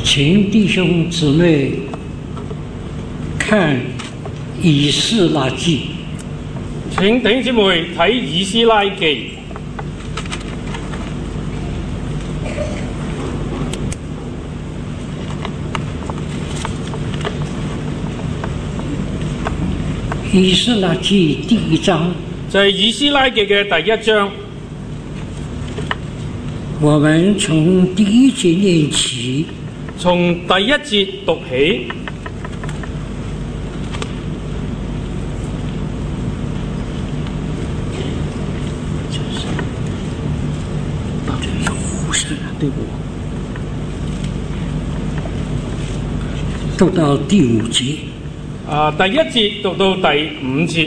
请弟兄姊妹看以斯拉記。 請弟兄姊妹睇以斯拉記。 以斯拉記第1章， 就係以斯拉記嘅第1章。 我們從第1節念起， 從第1節讀起。 讀到第5節。 第1節讀到第5節。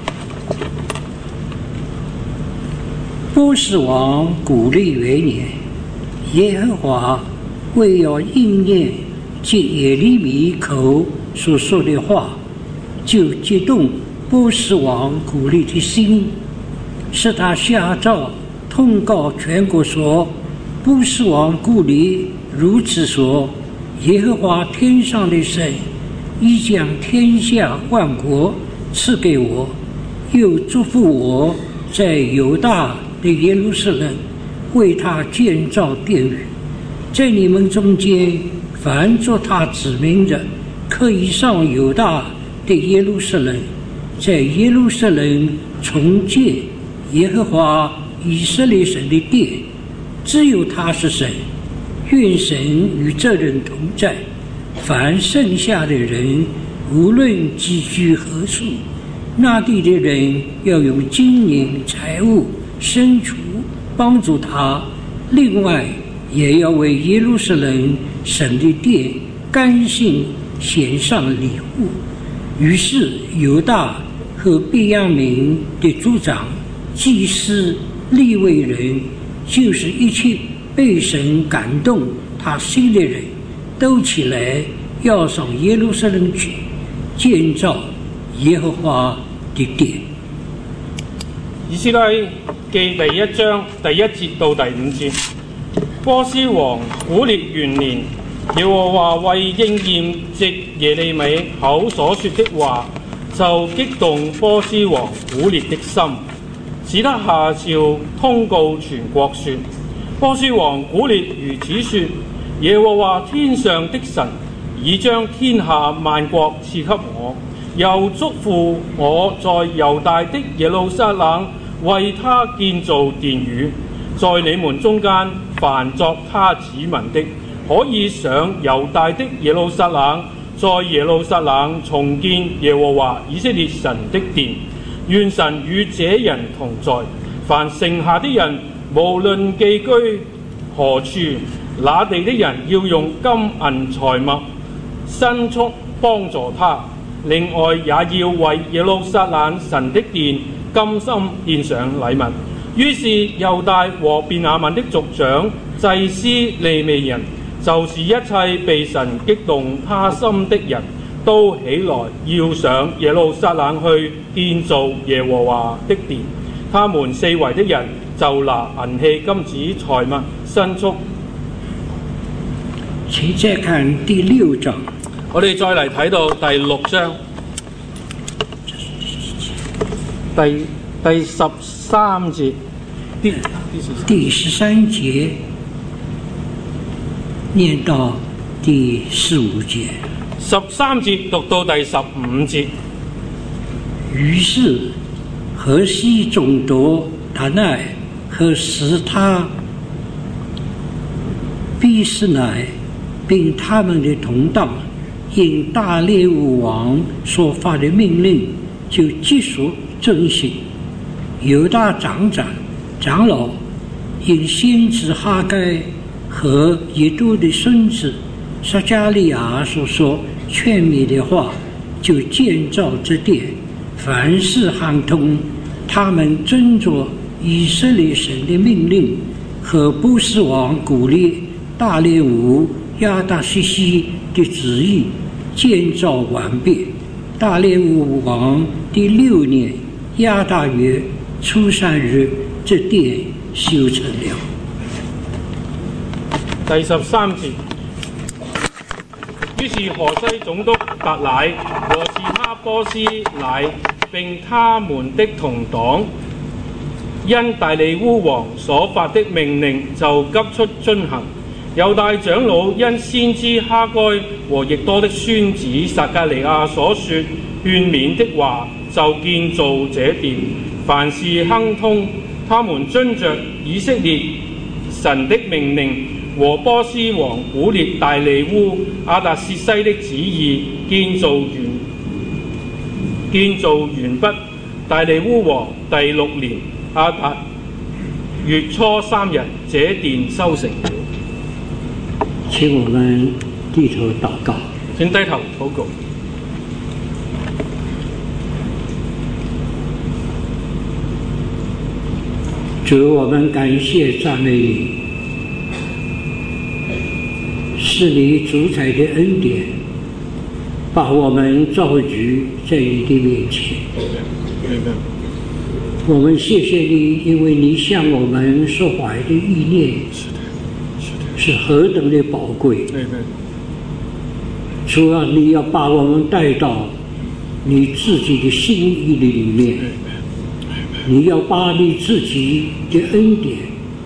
波斯王古利元年，耶和華為要應驗借耶利米口所說的話，就激動波斯王古利的心，使他下詔通告全國說：波斯王古利如此說，耶和華天上的神已將天下萬國賜給我，又囑咐我在猶大的耶路撒冷為他建造殿宇，在你們中間凡作他子民的，可以上猶大的耶路撒冷，在耶路撒冷重建耶和華以色列神的殿，只有他是神。願神與這人同在。凡剩下的人，無論寄居何處，那地的人要用金銀財物牲畜幫助他，另外也要為耶路撒冷神的殿甘心獻上禮物。於是猶大和便雅憫的族長、祭司、利未人，就是一切被神感動他心的人，都起來要上耶路撒冷去建造耶和華的殿。 以斯拉記第1章第1節到第5節。波斯王古列元年，耶和華為應驗藉耶利米口所說的話，就激動波斯王古列的心，使他下詔通告全國說：波斯王古列如此說，耶和華天上的神已將天下萬國賜給我，又囑咐我在猶大的耶路撒冷為他建造殿宇，在你們中間凡作他子民的，可以上猶大的耶路撒冷，在耶路撒冷重建耶和華以色列神的殿。願神與這人同在。凡剩下的人，無論寄居何處，那地的人要用金銀財物牲畜幫助他，另外也要為耶路撒冷神的殿甘心獻上禮物。於是猶大和便雅憫的族長、祭司、利未人，就是一切被神激動他心的人，都起來要上耶路撒冷去建造耶和華的殿。他們四圍的人就拿銀器、金子、財物、牲畜。 請再看第6章。 我哋再嚟睇到第6章，第13節， 第13節念到第15節 13節讀到第15節。 於是河西總督達乃和使他毗斯乃並他們的同黨，因大列烏王所發的命令，就急速遵行。猶大長老因先知哈該和以度的孫子撒迦利亞所說勸勉的話，就建造這殿，凡事亨通。他們遵着以色列神的命令和波斯王古列、大列烏、亞達西西的旨意建造完畢。大列烏王第6年亞達月初3日，這殿修成了。 第13節。 於是河西總督達乃和士哈波斯乃並他們的同黨，因大利烏王所發的命令就急速遵行。猶大長老因先知哈該和亦多的孫子撒迦利亞所說勸勉的話，就建造這殿，凡事亨通。他們遵着以色列神的命令和波斯王古列大利烏亞達薛西的旨意建造完畢。大利烏王第6年亞達月初3日，這殿修成了。 請我們低頭禱告。 請低頭禱告。 主，我們感謝讚美你，是你主宰的恩典，把我們召集在你的面前。我們謝謝你，因為你向我們所懷的意念是何等的寶貴。主啊，你要把我們帶到你自己的心意的裡面，你要把你自己的恩典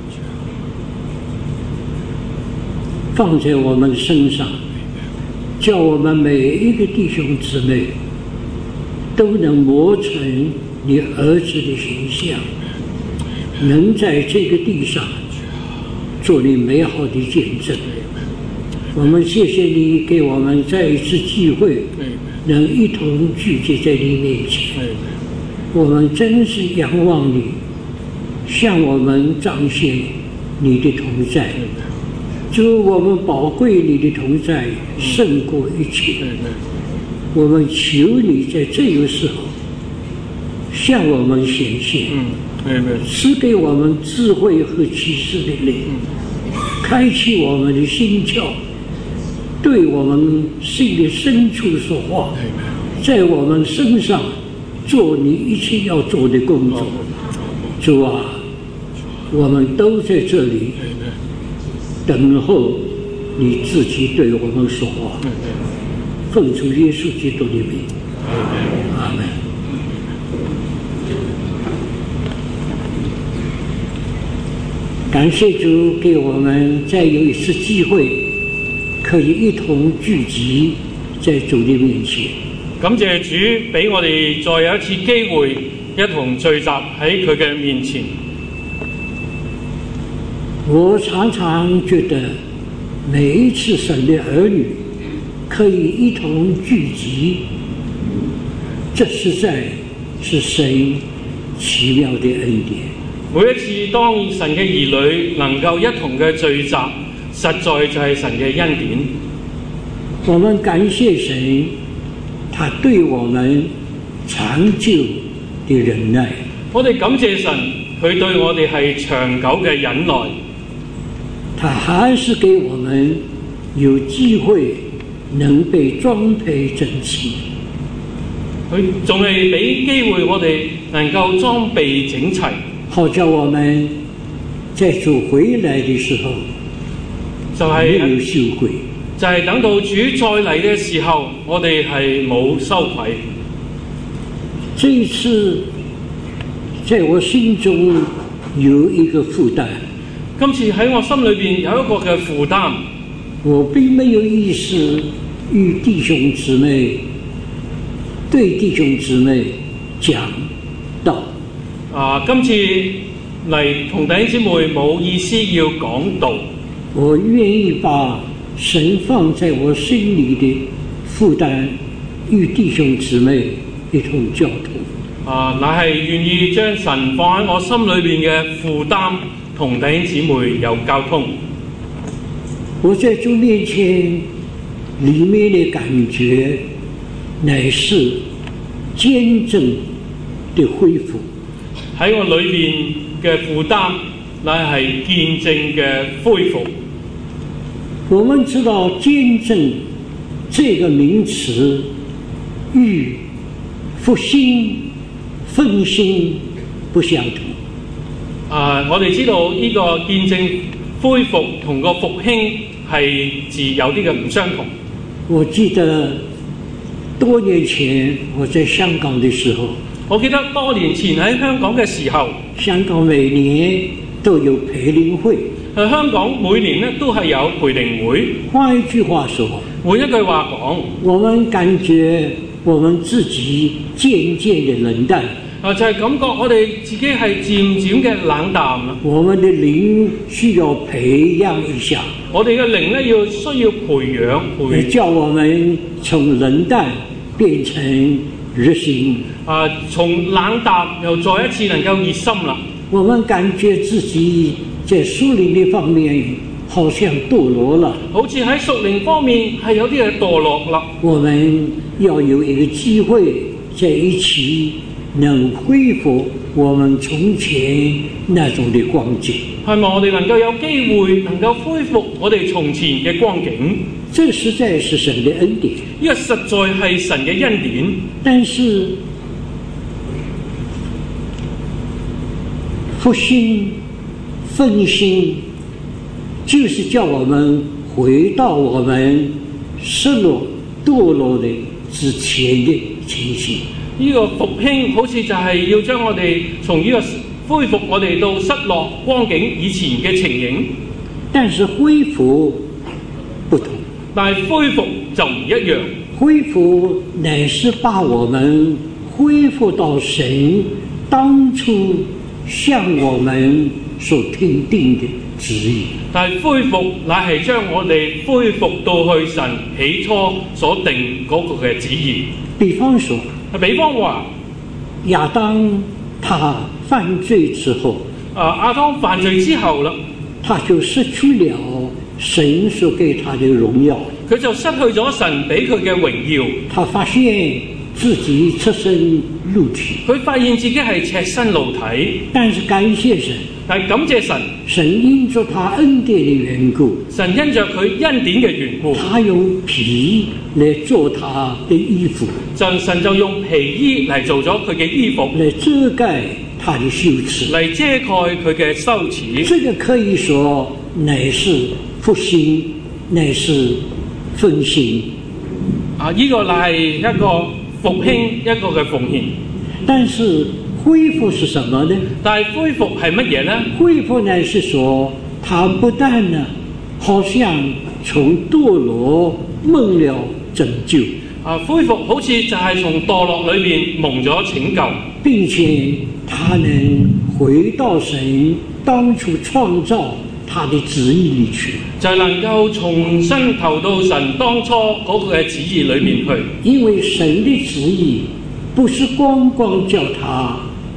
放在我們身上，叫我們每一個弟兄姊妹都能磨成你兒子的形象，能在這個地上做你美好的見證。我們謝謝你給我們再一次機會，能一同聚集在你面前。我們真是仰望你，向我們彰顯你的同在。主，我們寶貴你的同在勝過一切。我們求你在這個時候向我們顯現，賜給我們智慧和啟示的靈，開啟我們的心竅，對我們心的深處說話，在我們身上做你一切要做的工作。主啊，我們都在這裡等候你自己對我們說話。奉主耶穌基督的名，阿們。感謝主給我們再有一次機會，可以一同聚集在主的面前。 感謝主俾我哋再有一次機會，一同聚集喺佢嘅面前。 我常常覺得每一次神的兒女可以一同聚集，這實在是神奇妙的恩典。 每一次當神嘅兒女能夠一同嘅聚集，實在就係神嘅恩典。 我們感謝神，他對我們長久的忍耐。 我哋感謝神，佢對我哋係長久嘅忍耐。 他還是給我們有機會能被裝配整齊。 佢仲係俾機會我哋能夠裝備整齊， 好叫我們在主回來的時候沒有羞愧。 就係等到主再嚟嘅時候，我哋係冇羞愧。 這一次在我心中有一個負擔。 今次喺我心裏邊有一個嘅負擔。 我並沒有意思與弟兄姊妹對弟兄姊妹講道。 今次嚟同弟兄姊妹冇意思要講道。 我願意把神放在我心裏的負擔與弟兄姊妹一同交通。 乃係願意將神放喺我心裏邊嘅負擔同弟兄姊妹有交通。 我在主面前裏面的感覺乃是見證的恢復。喺我裏面嘅負擔乃係見證嘅恢復。我們知道見證這個名詞與復興奮興不相同。 我哋知道呢個見證恢復同個復興係字有啲嘅唔相同。 我记得多年前我在香港的时候， 我記得多年前喺香港嘅時候， 香港每年都有培靈會。 香港每年咧都係有培靈會。 換一句話說， 換一句話講， 我們感覺我們自己漸漸的冷淡。 就係感覺我哋自己係漸漸嘅冷淡啦。 我們的靈需要培養一下。 我哋嘅靈咧需要培養， 叫我們從冷淡變成熱心。 從冷淡又再一次能夠熱心啦。 我們感覺自己在屬靈的方面好像墮落了， 好似喺屬靈方面係有啲嘢墮落啦。 我們要有一個機會在一起能恢復我們從前那種的光景。 係咪我哋能夠有機會能夠恢復我哋從前嘅光景？ 這實在是神的恩典， 呢個實在係神嘅恩典。 但是復興奮興就是叫我們回到我們失落墮落的之前的情形。 呢個復興好似就係要將我哋從呢個恢復我哋到失落光景以前嘅情形。 但是恢復不同， 但係恢復就唔一樣。 恢復乃是把我們恢復到神當初向我們所聽定的旨意。 但係恢復乃係將我哋恢復到去神起初所定嗰個嘅旨意。 比方說，話亞當他犯罪之後， 亞當犯罪之後啦， 他就失去了神所給他的榮耀， 佢就失去咗神俾佢嘅榮耀。 他發現自己赤身露體， 佢發現自己係赤身露體， 但是感謝神， 但係感謝神， 神因着他恩典的緣故， 神因着佢恩典嘅緣故， 他用皮來做他的衣服， 神就用皮衣嚟做咗佢嘅衣服， 來遮蓋他的羞恥， 嚟遮蓋佢嘅羞恥。 這個可以說乃是復興，乃是奮興。 呢個乃係一個復興，一個嘅奉獻。 但是恢復是什麼呢？ 但係恢復係乜嘢呢？ 恢復乃是說，他不但呢，好像從墮落蒙了拯救。 恢復好似就係從墮落裏面蒙咗拯救， 並且他能回到神當初創造他的旨意裏去， 就係能夠重新投到神當初嗰個嘅旨意裏面去。 因為神的旨意不是光光叫他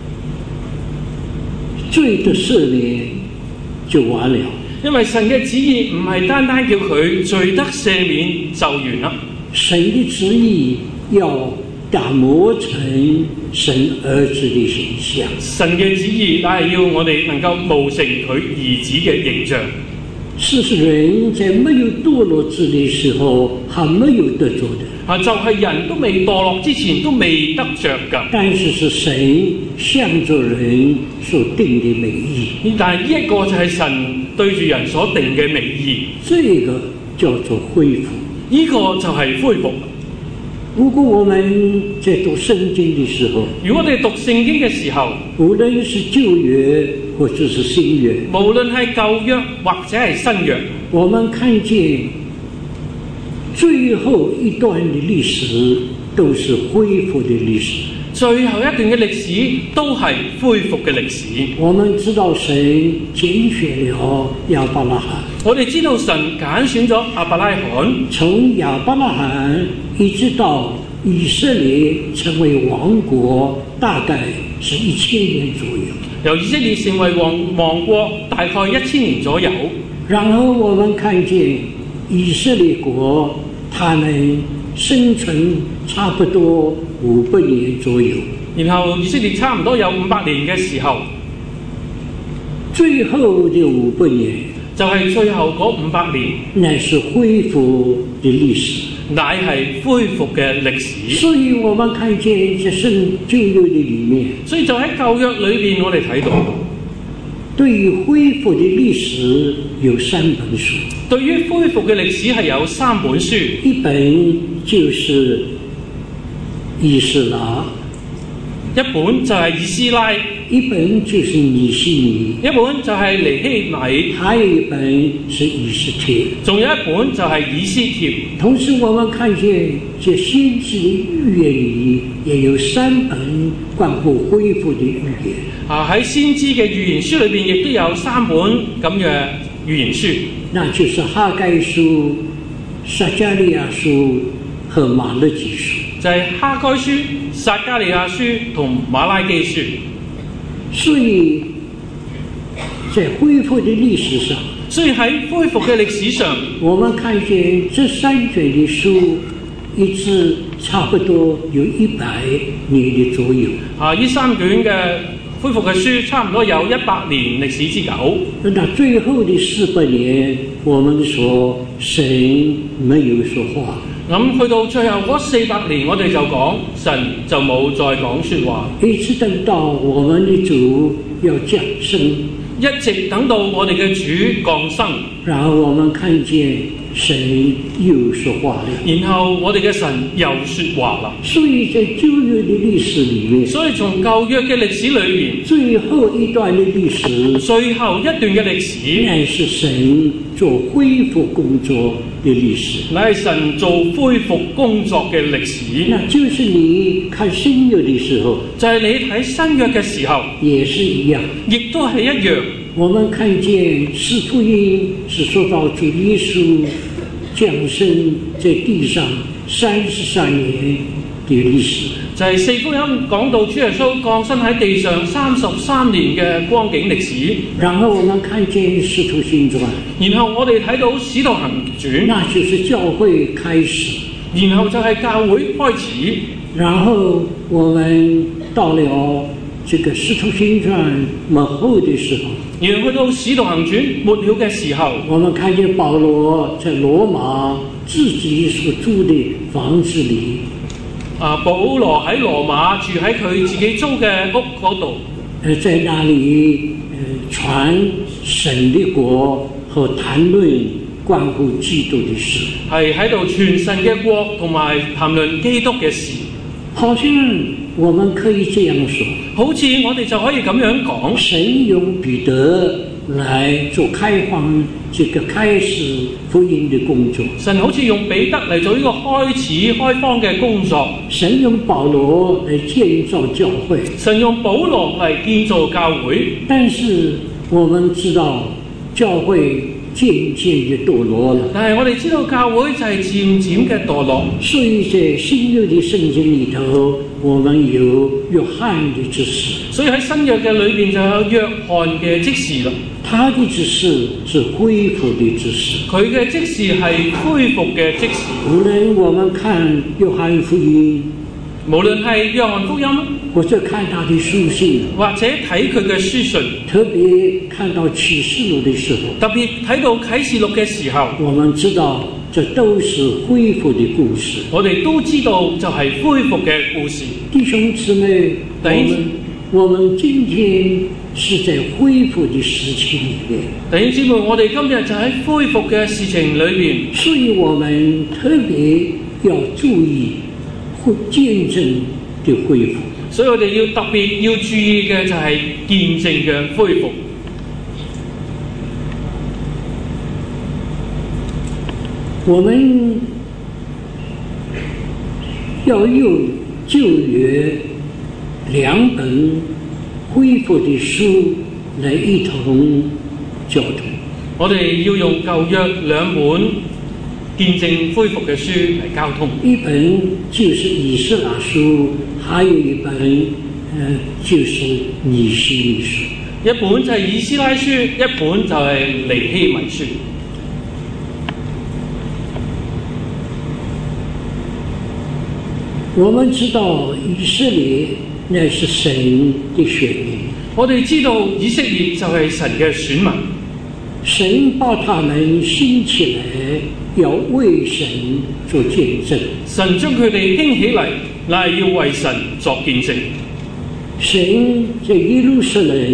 罪的赦免就完了， 因為神嘅旨意唔係單單叫佢罪得赦免就完啦。 神的旨意要打磨成神兒子的形象。 神嘅旨意乃係要我哋能夠模成佢兒子嘅形象。 是人在沒有墮落之的時候還沒有得着的， 就係人都未墮落之前都未得着㗎。 但是是神向着人所定的美意。 但係呢一個就係神對住人所定嘅美意。 這個叫做恢復。 呢個就係恢復。 如果我們在讀聖經的時候， 如果我哋讀聖經嘅時候， 無論是舊約或者是新約， 無論係舊約或者係新約， 我們看見最後一段的歷史都是恢復的歷史。 最後一段嘅歷史都係恢復嘅歷史。 我們知道神揀選了亞伯拉罕， 我哋知道神揀選咗亞伯拉罕， 從亞伯拉罕一直到以色列成為王國，大概是1000年左右。 由以色列成為王國，大概1000年左右。 然後我們看見以色列國，他們生存差不多500年左右。 然後以色列差唔多有500年嘅時候， 最後的500年就係最後嗰500年， 乃是恢復的歷史， 乃係恢復嘅歷史。 所以我們看見在聖舊約的裡面， 所以就喺舊約裏邊，我哋睇到对于恢复的历史有3本书， 對於恢復嘅歷史係有3本書， 一本就是以斯拉， 一本就係以斯拉， 一本就是尼希米， 一本就係尼希米， 还有一本是以斯帖。 仲有一本就係以斯帖。 同時，我們看見這先知的預言裡也有3本關乎恢復的預言。 喺先知嘅預言書裏邊，亦都有3本咁嘅預言書， 那就是哈該書、撒迦利亞書和馬勒基書。 就係哈該書、撒迦利亞書同馬拉基書。 所以在恢復的歷史上， 所以喺恢復嘅歷史上， 我們看見這3卷的書一直差不多有100年的左右。 呢3卷嘅恢復嘅書差唔多有100年歷史之久。 那最後的400年，我們說神沒有說話。 咁去到最後嗰400年，我哋就講神就冇再講説話， 一直等到我們的主要降生， 一直等到我哋嘅主降生， 然後我們看見神又說話了， 然後我哋嘅神又説話啦。 所以在舊約的歷史裡面， 所以從舊約嘅歷史裏邊， 最後一段的歷史， 最後一段嘅歷史， 乃是神做恢復工作的歷史， 乃係神做恢復工作嘅歷史。 那就是你看新約的時候， 就係你睇新約嘅時候， 也是一樣， 亦都係一樣。 我們看見四福音是說到主耶穌降生在地上33年的歷史， 就係四福音講到主耶穌降生喺地上33年嘅光景歷史。 然後我們看見使徒行傳， 然後我哋睇到使徒行傳， 那就是教會開始， 然後就係教會開始， 然後我們到了這個使徒行傳末後的時候， 然後去到使徒行傳末了嘅時候， 我們看見保羅在羅馬自己所住的房子裡， 保羅喺羅馬住喺佢自己租嘅屋嗰度， 在那裡傳神的國和談論關乎基督的事， 係喺度傳神嘅國同埋談論基督嘅事。 好像我們可以這樣說， 好似我哋就可以咁樣講， 神用彼得來做開放這個開始福音的工作， 神好似用彼得嚟做呢個開始開荒嘅工作， 神用保羅來建造教會， 神用保羅嚟建造教會。 但是我們知道教會漸漸的墮落了， 但係我哋知道教會就係漸漸嘅墮落， 所以在新約的聖經裡頭，我們有約翰的指示， 所以喺新約嘅裏邊就有約翰嘅職事啦。 他的指示是恢復的指示， 佢嘅職事係恢復嘅職事。 無論我們看約翰福音， 無論係約翰福音， 或者看他的書信， 或者睇佢嘅書信， 特別看到啟示錄的時候， 特別睇到啟示錄嘅時候， 我們知道這都是恢復的故事。 我哋都知道就係恢復嘅故事。 弟兄姊妹，我們今天是在恢復的時期裡面。 弟兄姊妹，我哋今日就喺恢復嘅事情裏邊， 所以我們特別要注意見證的恢復。 所以我哋要特別要注意嘅就係見證嘅恢復。 我們要用舊約2本恢復的書來一同交通。 我哋要用舊約2本見證恢復嘅書嚟交通。 一本就是以斯拉書，還有一本就是尼希米書。 一本就係以斯拉書，一本就係尼希米書。 我們知道以色列乃是神的選民， 我哋知道以色列就係神嘅選民， 神把他們興起來，要為神做見證。 神將佢哋興起嚟，乃係要為神作見證。 神在耶路撒冷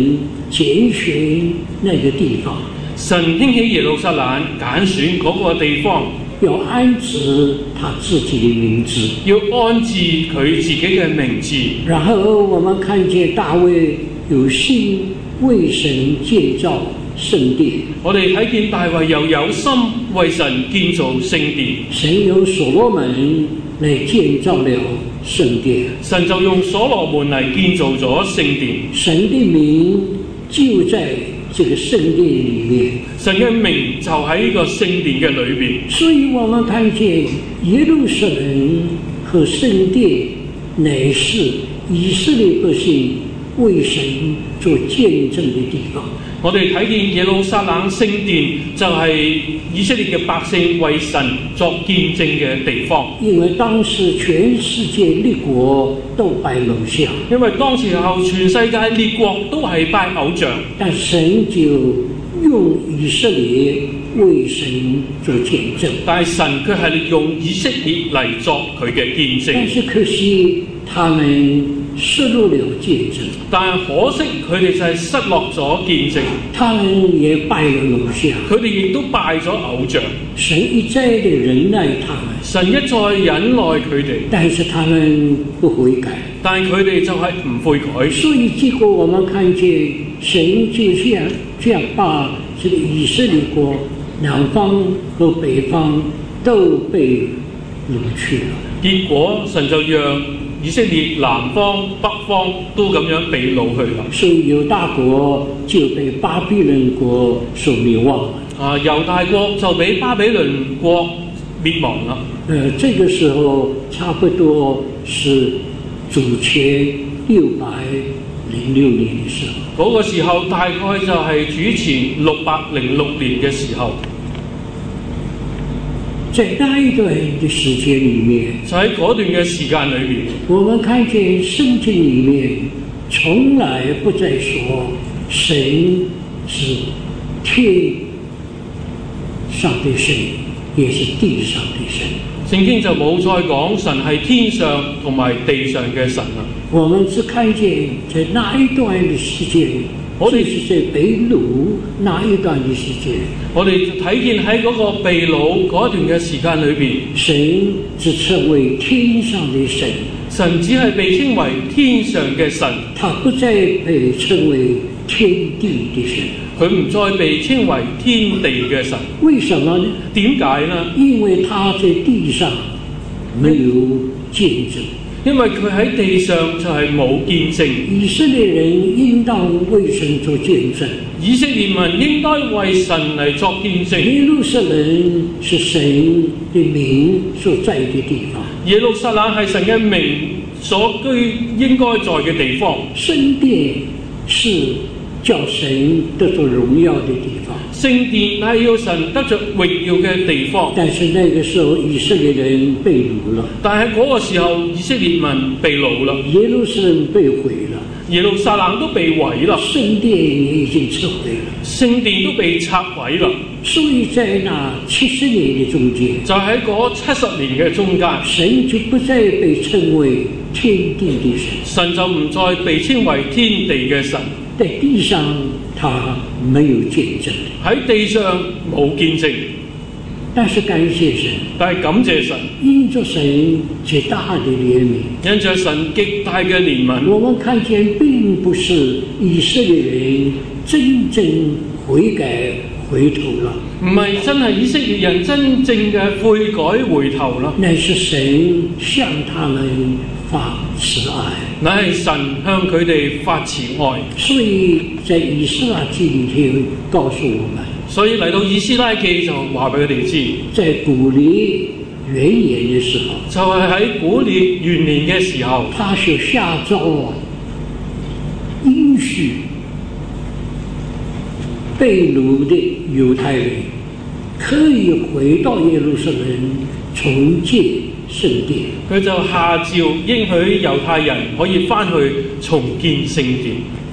拣选那个地方， 神興起耶路撒冷，揀選嗰個地方， 要安置他自己的名字， 要安置佢自己嘅名字。 然後我們看見大衛有心為神建造聖殿， 我哋睇見大衛又有心為神建造聖殿， 神用所羅門嚟建造了聖殿， 神就用所羅門嚟建造咗聖殿， 神的名就在這個聖殿裏面， 神嘅名就喺呢個聖殿嘅裏邊。 所以我們看見耶路撒冷和聖殿乃是以色列百姓為神做見證的地方。 我哋睇見耶路撒冷聖殿就係以色列嘅百姓為神作見證嘅地方。 因為當時全世界列國都拜偶像， 因為當時候全世界列國都係拜偶像， 但神就用以色列為神做見證。 但係神卻係用以色列嚟作佢嘅見證。 但是可惜他們失落了見證， 但係可惜佢哋就係失落咗見證， 他們也拜了偶像， 佢哋亦都拜咗偶像。 神一再地忍耐他們， 神一再忍耐佢哋， 但是他們不悔改， 但係佢哋就係唔悔改。 所以結果我們看見神就這樣把這個以色列國南方和北方都被擄去了。 結果神就讓以色列南方北方都咁樣被擄去啦。 所以猶大國就被巴比倫國所滅亡了。 猶大國就俾巴比倫國滅亡啦。 這個時候差不多是主前606年的時候。 嗰個時候大概就係主前606年嘅時候。 在那一段的時間裏面， 就喺嗰段嘅時間裏面， 我們看見聖經裏面從來不再說神是天上的神，也是地上的神。 聖經就冇再講神係天上同埋地上嘅神啦。 我們只看見在那一段的時間，就是在被擄那一段的時間， 我哋睇見喺嗰個被擄嗰一段嘅時間裏邊， 神只稱為天上的神， 神只係被稱為天上嘅神， 他不再被稱為天地的神， 佢唔再被稱為天地嘅神。 為什麼呢？ 點解呢？ 因為他在地上沒有見證。 因為佢喺地上就係冇見證。 以色列人應當為神做見證， 以色列民應該為神嚟作見證。 耶路撒冷是神的名所在的地方， 耶路撒冷係神嘅名所居應該在嘅地方。 聖殿是叫神得着榮耀的地方， 聖殿係要神得着榮耀嘅地方。 但是那個時候以色列人被擄了， 但係嗰個時候以色列民被擄啦， 耶路撒冷被毀了， 耶路撒冷都被毀啦， 聖殿也已經撤毀了， 聖殿都被拆毀啦。 所以在那70年的中間， 就喺嗰70年嘅中間， 神就不再被稱為天地的神， 神就唔再被稱為天地嘅神。 在地上他沒有見證， 喺地上冇見證， 但是感謝神， 但係感謝神， 因着神極大的憐憫， 因着神極大嘅憐憫， 我們看見並不是以色列人真正悔改回頭了， 唔係真係以色列人真正嘅悔改回頭啦， 乃是神向他們發慈愛， 乃係神向佢哋發慈愛。 所以在以斯拉記裏頭告訴我們， 所以嚟到以斯拉記就話俾佢哋知， 在古列元年嘅時候， 就係喺古列元年嘅時候， 他所下詔應許被擄的猶太人可以回到耶路撒冷重建聖殿， 佢就下詔應許猶太人可以翻去重建聖殿。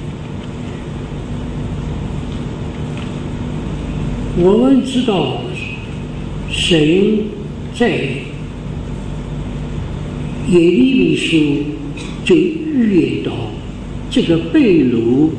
我們知道神在耶利米書就預言到這個被擄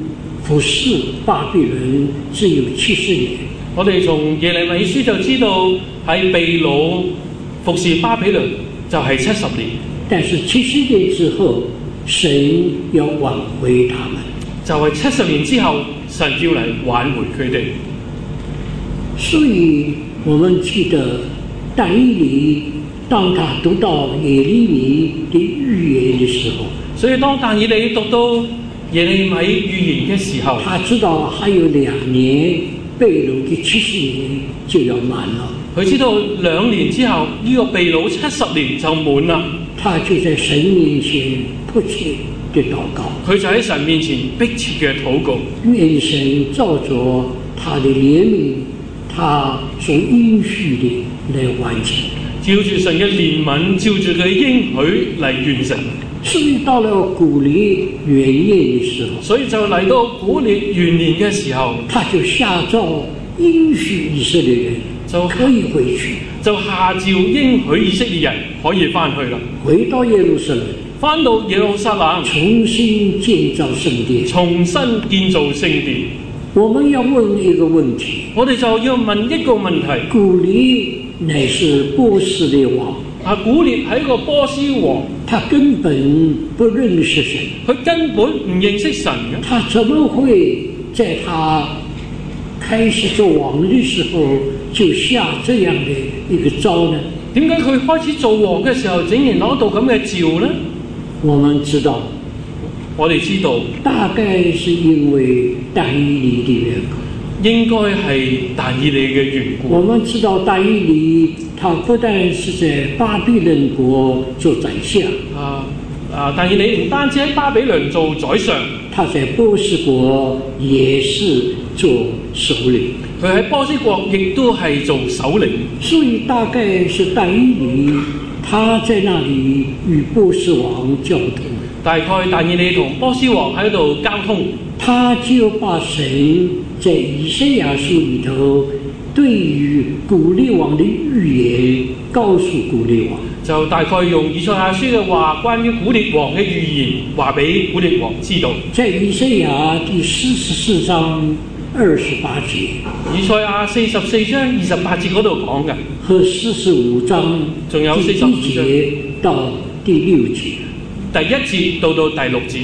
服侍巴比伦只有70年。 我哋從耶利米書就知道喺被擄服侍巴比倫就係70年， 但是70年之後，神要挽回他們， 就係70年之後，神要嚟挽回佢哋。 所以我們記得但以理當他讀到耶利米的預言的時候， 所以當但以理讀到耶利米預言嘅時候， 他知道還有2年被擄的70年就要滿了。 佢知道2年之後呢、這個被擄70年就滿啦， 他就在神面前迫切的禱告， 佢就喺神面前迫切嘅禱告， 願神照着他的憐憫，他所應許的來完成。 照住神嘅憐憫，照住佢應許嚟完成。 所以到了古列元年的時候， 所以就嚟到古列元年嘅時候， 他就下詔應許以色列人就可以回去， 就下詔應許以色列人可以翻去啦， 回到耶路撒冷， 翻到耶路撒冷， 重新建造聖殿， 重新建造聖殿。 我們要問一個問題， 我哋就要問一個問題： 古列乃是波斯的王， 古列係一個波斯王， 他根本不認識神， 佢根本唔認識神嘅， 他怎麼會在他開始做王的時候就下這樣的一個詔呢？ 點解佢開始做王嘅時候竟然攞到咁嘅召呢？ 我們知道， 我哋知道， 大概是因為但以理的緣故， 應該係但以理嘅緣故。 我們知道但以理，他不但是在巴比倫國做宰相， 但以理唔單止喺巴比倫做宰相， 他在波斯國也是做首領。 佢喺波斯國亦都係做首領， 所以大概是但以理，他在那裡與波斯王交通。 大概但以理同波斯王喺度交通， 他就把神在以賽亞書裡頭對於古列王的預言告訴古列王， 就大概用以賽亞書嘅話，關於古列王嘅預言話俾古列王知道。 在以賽亞第44章28節， 以賽亞44章28節嗰度講嘅， 和45章仲有第1節到第6節， 第1節到到第6節。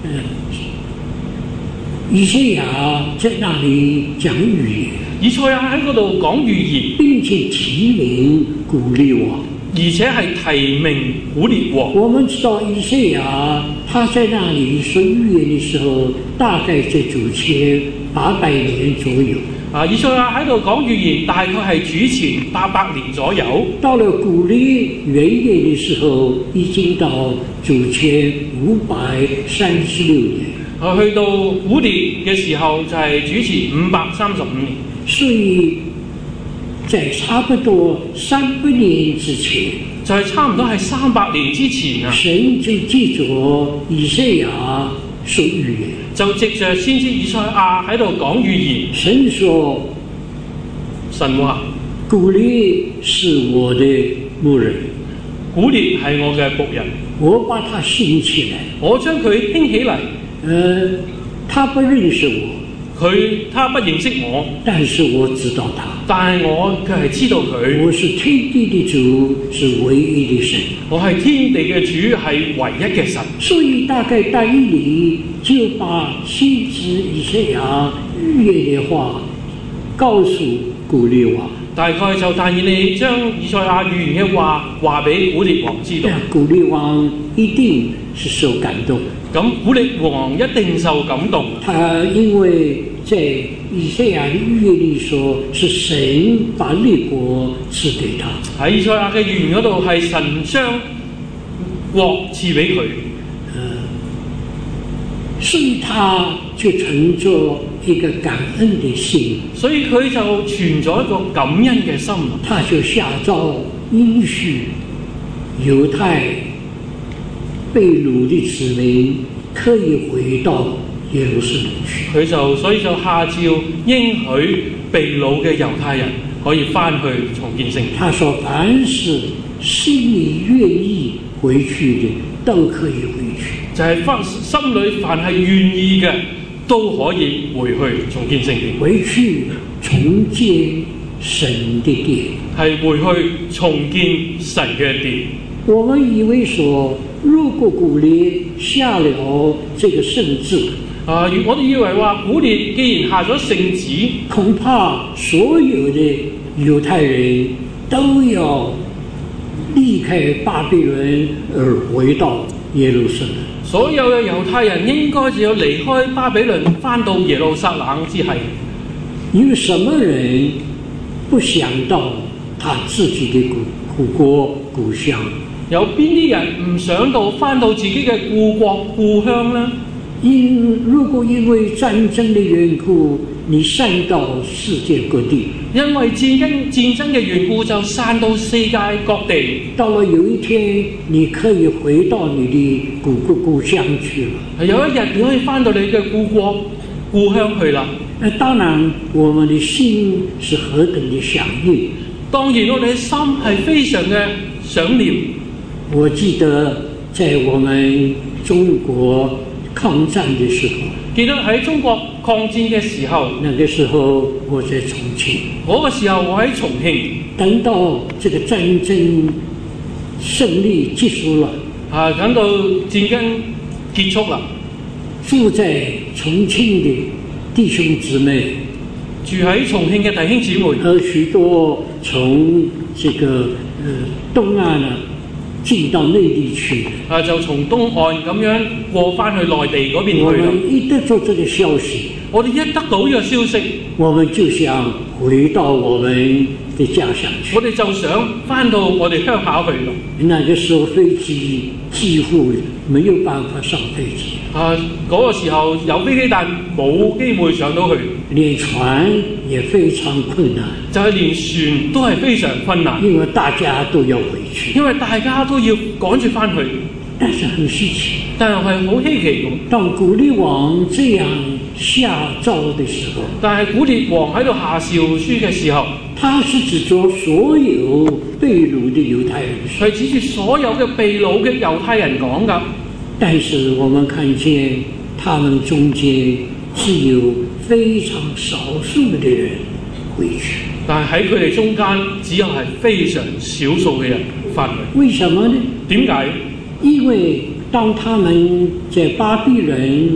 以賽亞在那裡講預言， 以賽亞喺嗰度講預言， 並且提名古列王， 而且係提名古列王。 我們知道以賽亞他在那裡說預言的時候，大概在主前800年左右。 以賽亞喺度講預言，大概係主前800年左右。 到了古列元年的時候，已經到主前536年。 去到古列嘅時候就係主前535年， 所以在差不多300年之前， 就係差唔多係300年之前啊， 神就藉着以賽亞說預言， 就藉着先知以賽亞喺度講預言。 神說， 神話古列是我的牧人， 古列係我嘅僕人， 我把他興起來， 我將佢興起嚟。 他不認識我， 他不認識我， 但是我知道他， 但係我卻係知道佢。 我是天地的主，是唯一的神， 我係天地嘅主，係唯一嘅神。 所以大概但以理就把先知以賽亞預言的話告訴古列王， 大概就但以理將以賽亞預言嘅話俾古列王知道。 古列王一定是受感動， 咁古列王一定受感動。 他因為在以賽亞的預言裡說，是神把列國賜給他。 喺以賽亞嘅預言嗰度係神將國賜俾佢， 所以他就存着一個感恩的心， 所以佢就存咗一個感恩嘅心。 他就下詔應許猶太被擄的子民可以回到耶路撒冷去。 所以就下詔應許被擄嘅猶太人可以翻去重建聖殿。 他說：凡是心裡願意回去的，都可以回去。 就係心裏凡係願意嘅， 都可以回去重建聖殿， 回去重建神的殿。 係回去重建神嘅殿。 我們以為說，如果古列下了這個聖旨， 我哋以為話古列既然下咗聖旨， 恐怕所有的猶太人都要離開巴比倫而回到耶路撒冷。 所有嘅猶太人應該就要離開巴比倫，翻到耶路撒冷之係。 有什麼人不想到他自己的故國故鄉？ 有邊啲人唔想到翻到自己嘅故國故鄉呢？ 如果因為戰爭的緣故，你散到世界各地， 因為戰爭嘅緣故就散到世界各地。 到了有一天，你可以回到你的故鄉去了。 有一日你可以翻到你嘅故國故鄉去啦。 當然，我們的心是何等的想念。 當然，我哋嘅心係非常嘅想念。 我記得在我們中國抗戰的時候， 記得喺中國抗戰嘅時候， 那個時候我在重慶。 嗰個時候我喺重慶。 等到這個戰爭勝利結束了， 等到戰爭結束啦， 住在重慶的弟兄姊妹， 住喺重慶嘅弟兄姊妹， 和許多從這個東岸進到內地去， 就從東岸咁樣過翻去內地嗰邊去。 我們一得到這個消息， 我哋一得到呢個消息， 我們就想回到我們的家鄉去。 我哋就想翻到我哋鄉下去咯。 那個時候飛機幾乎沒有辦法上飛機。 嗰個時候有飛機，但冇機會上到去。 連船也非常困難， 就係連船都係非常困難， 因為大家都要回去， 因為大家都要趕住翻去。 但是很稀奇， 但係好稀奇咁。 當古列王這樣下詔的時候， 但係古列王喺度下詔書嘅時候， 他是指着所有被擄的猶太人， 係指住所有嘅被擄嘅猶太人講㗎。 但是我們看見他們中間只有非常少數的人回去， 但係喺佢哋中間只有係非常少數嘅人翻去。 為什麼呢？ 點解？ 因為當他們在巴比倫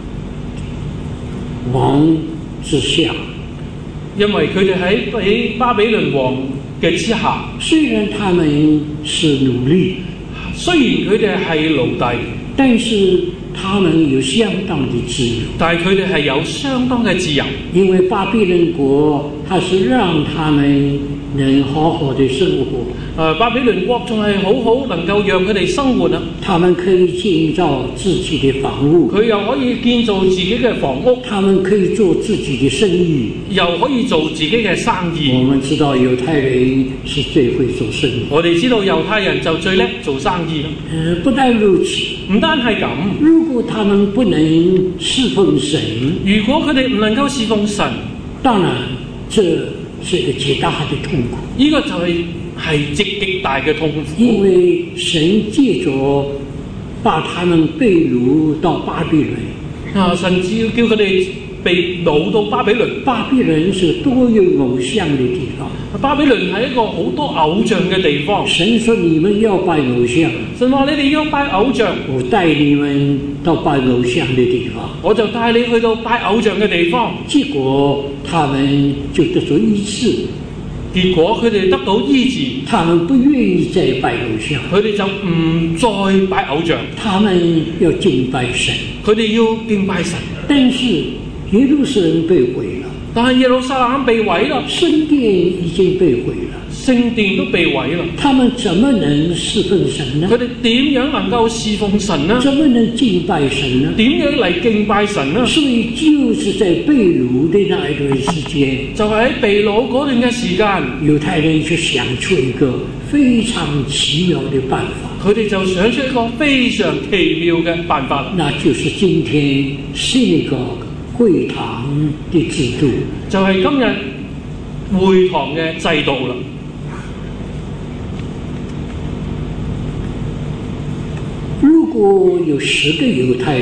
王之下， 因為佢哋喺巴比倫王嘅之下， 雖然他們是奴隸， 雖然佢哋係奴隸， 但是他們有相當的自由。 但係佢哋係有相當嘅自由， 因為巴比倫國，它是讓他們能好好的生活。 巴比倫國仲係好好能夠讓佢哋生活啊！ 他們可以建造自己的房屋， 佢又可以建造自己嘅房屋， 他們可以做自己的生意， 又可以做自己嘅生意。 我們知道猶太人是最會做生意， 我哋知道猶太人就最叻做生意。 不但如此， 唔單係咁， 如果他們不能侍奉神， 如果佢哋唔能夠侍奉神， 當然這是一個極大的痛苦。 呢個就係極大嘅痛苦， 因為神借着把他們被擄到巴比倫， 甚至要叫佢哋被擄到巴比倫。 巴比倫是多有偶像的地方， 巴比倫係一個好多偶像嘅地方。 神說你們要拜偶像， 神話你哋要拜偶像， 我帶你們到拜偶像的地方， 我就帶你去到拜偶像嘅地方。 結果他們就得咗醫治， 結果佢哋得到醫治， 他們不願意再拜偶像， 佢哋就唔再拜偶像， 他們要敬拜神， 佢哋要敬拜神。 但是耶路撒冷被毀了， 但係耶路撒冷被毀啦， 聖殿已經被毀了， 聖殿都被毀啦， 他們怎麼能侍奉神呢？ 佢哋點樣能夠侍奉神呢？ 怎麼能敬拜神呢？ 點樣嚟敬拜神呢？ 所以就是在被擄的那一段時間， 就係喺被擄嗰段嘅時間， 猶太人就想出一個非常奇妙的辦法， 佢哋就想出一個非常奇妙嘅辦法， 那就是今天synagogue會堂的制度， 就係今日會堂嘅制度啦。 如果有10個猶太人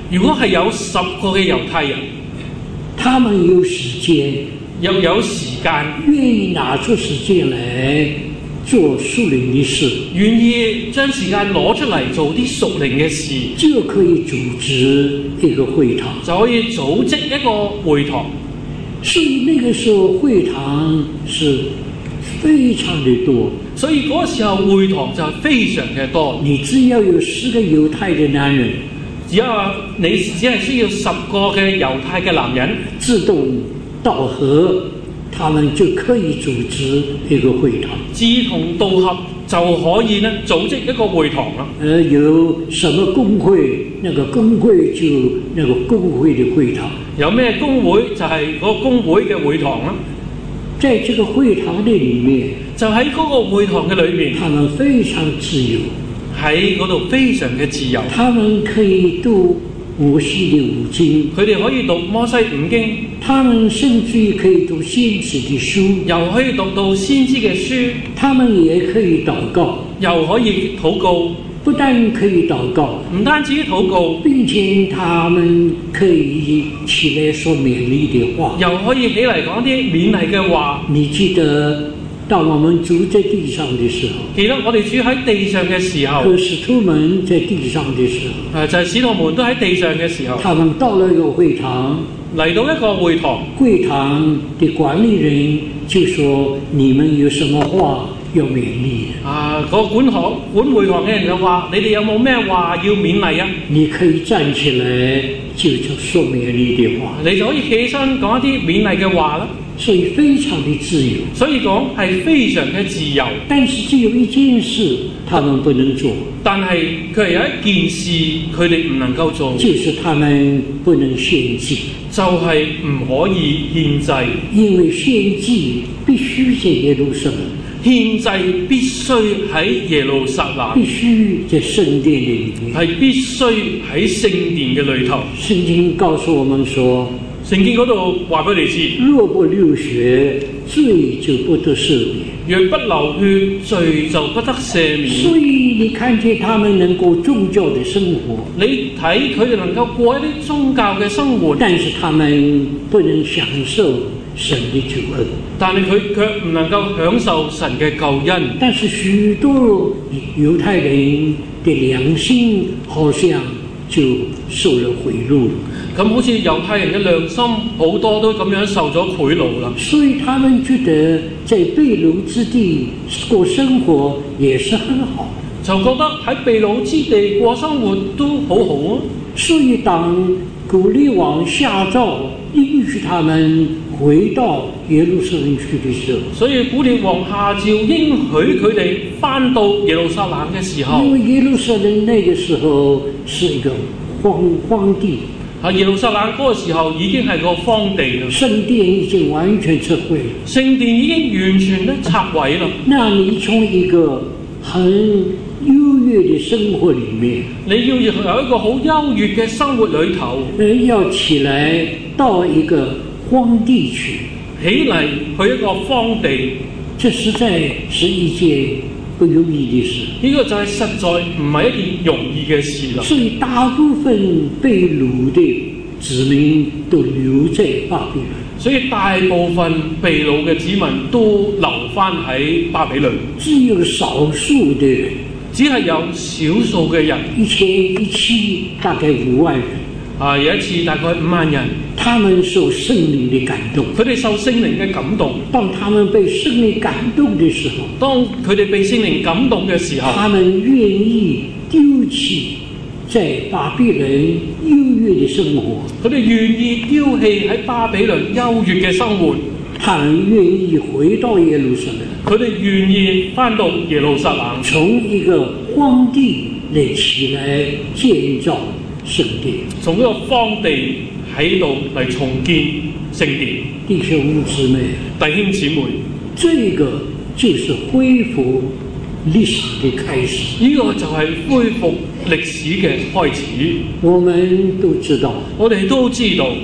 如果係有10個嘅猶太人， 他們有時間， 又有時間， 願意拿出時間來做屬靈的事， 願意將時間攞出嚟做啲屬靈嘅事， 就可以組織一個會堂， 就可以組織一個會堂。 所以那個時候會堂是非常的多， 所以嗰個時候會堂就非常嘅多。 你只要有10個猶太的男人， 你只係需要10個嘅猶太嘅男人志同道合，他們就可以組織一個會堂。 志同道合就可以呢組織一個會堂啦。 有什麼公會，那個公會就那個公會的會堂。 有咩公會就係嗰個公會嘅會堂啦。 在這個會堂的裡面， 就喺嗰個會堂嘅裏面， 他們非常自由， 喺嗰度非常嘅自由。 他們可以讀摩西的五經， 佢哋可以讀摩西五經， 他們甚至於可以讀先知的書， 又可以讀到先知嘅書， 他們也可以禱告， 又可以禱告。 不但可以禱告， 唔單止禱告， 並且他們可以起來說勉勵的話， 又可以起嚟講啲勉勵嘅話。 你記得當我們住在地上的時候， 記得我哋住喺地上嘅時候， 和使徒們在地上的時候， 就係使徒們都喺地上嘅時候， 他們到了一個會堂， 嚟到一個會堂， 會堂的管理人就說：你們有什麼話要勉勵？ 個管會堂嘅人就話：你哋有冇咩話要勉勵啊？ 你可以站起來就說勉勵的話， 你就可以起起身講一啲勉勵嘅話啦。 所以非常的自由。 所以講係非常嘅自由。 但是只有一件事他們不能做， 但係佢係有一件事佢哋唔能夠做， 就是他們不能獻祭， 就係唔可以獻祭， 因為獻祭必須在耶路撒冷， 獻祭必須喺耶路撒冷， 必須在聖殿裏面， 係必須喺聖殿嘅裏頭。 聖經告訴我們說， 聖經嗰度話俾你知， 若不流血，罪就不得赦免； 若不流血，罪就不得赦免。 所以你看見他們能過宗教的生活， 你睇佢哋能夠過一啲宗教嘅生活， 但是他們不能享受神的救恩， 但係佢卻唔能夠享受神嘅救恩。 但是許多猶太人的良心好像就受了賄賂， 咁好似猶太人嘅良心好多都咁樣受咗賄賂啦， 所以他們覺得在被擄之地過生活也是很好， 就覺得喺被擄之地過生活都好好啊。 所以當古利王下詔允許他們回到耶路撒冷去的時候， 所以古列王下詔應許佢哋返到耶路撒冷嘅時候， 因為耶路撒冷那個時候是一個荒地， 耶路撒冷嗰個時候已經係個荒地啦， 聖殿已經完全撤毀了， 聖殿已經完全咧拆毀啦。 那你從一個很優越的生活裡面， 你要有一個好優越嘅生活裏頭， 要起來到一個荒地去， 起嚟去一個荒地， 這實在是一件不容易的事。 呢個就係實在唔係一件容易嘅事啦。 所以大部分被擄的子民都留在巴比倫， 所以大部分被擄嘅子民都留返喺巴比倫， 只有少數的人， 只係有少數嘅人， 一期大概5萬人。 有一次大概5萬人， 他們受聖靈的感動， 佢哋受聖靈嘅感動。 當他們被聖靈感動的時候， 當佢哋被聖靈感動嘅時候， 他們願意丟棄在巴比倫優越的生活， 佢哋願意丟棄喺巴比倫優越嘅生活， 他們願意回到耶路撒冷， 佢哋願意返到耶路撒冷， 從一個荒地來起來建造聖殿， 從呢個荒地喺度嚟重建聖殿。 弟兄姊妹， 弟兄姊妹， 這個就是恢復歷史的開始。 呢個就係恢復歷史嘅開始。 我們都知道， 我哋都知道，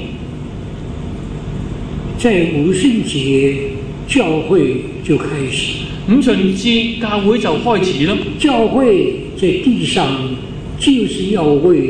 在五旬節教會就開始， 五旬節教會就開始啦。 教會在地上就是要為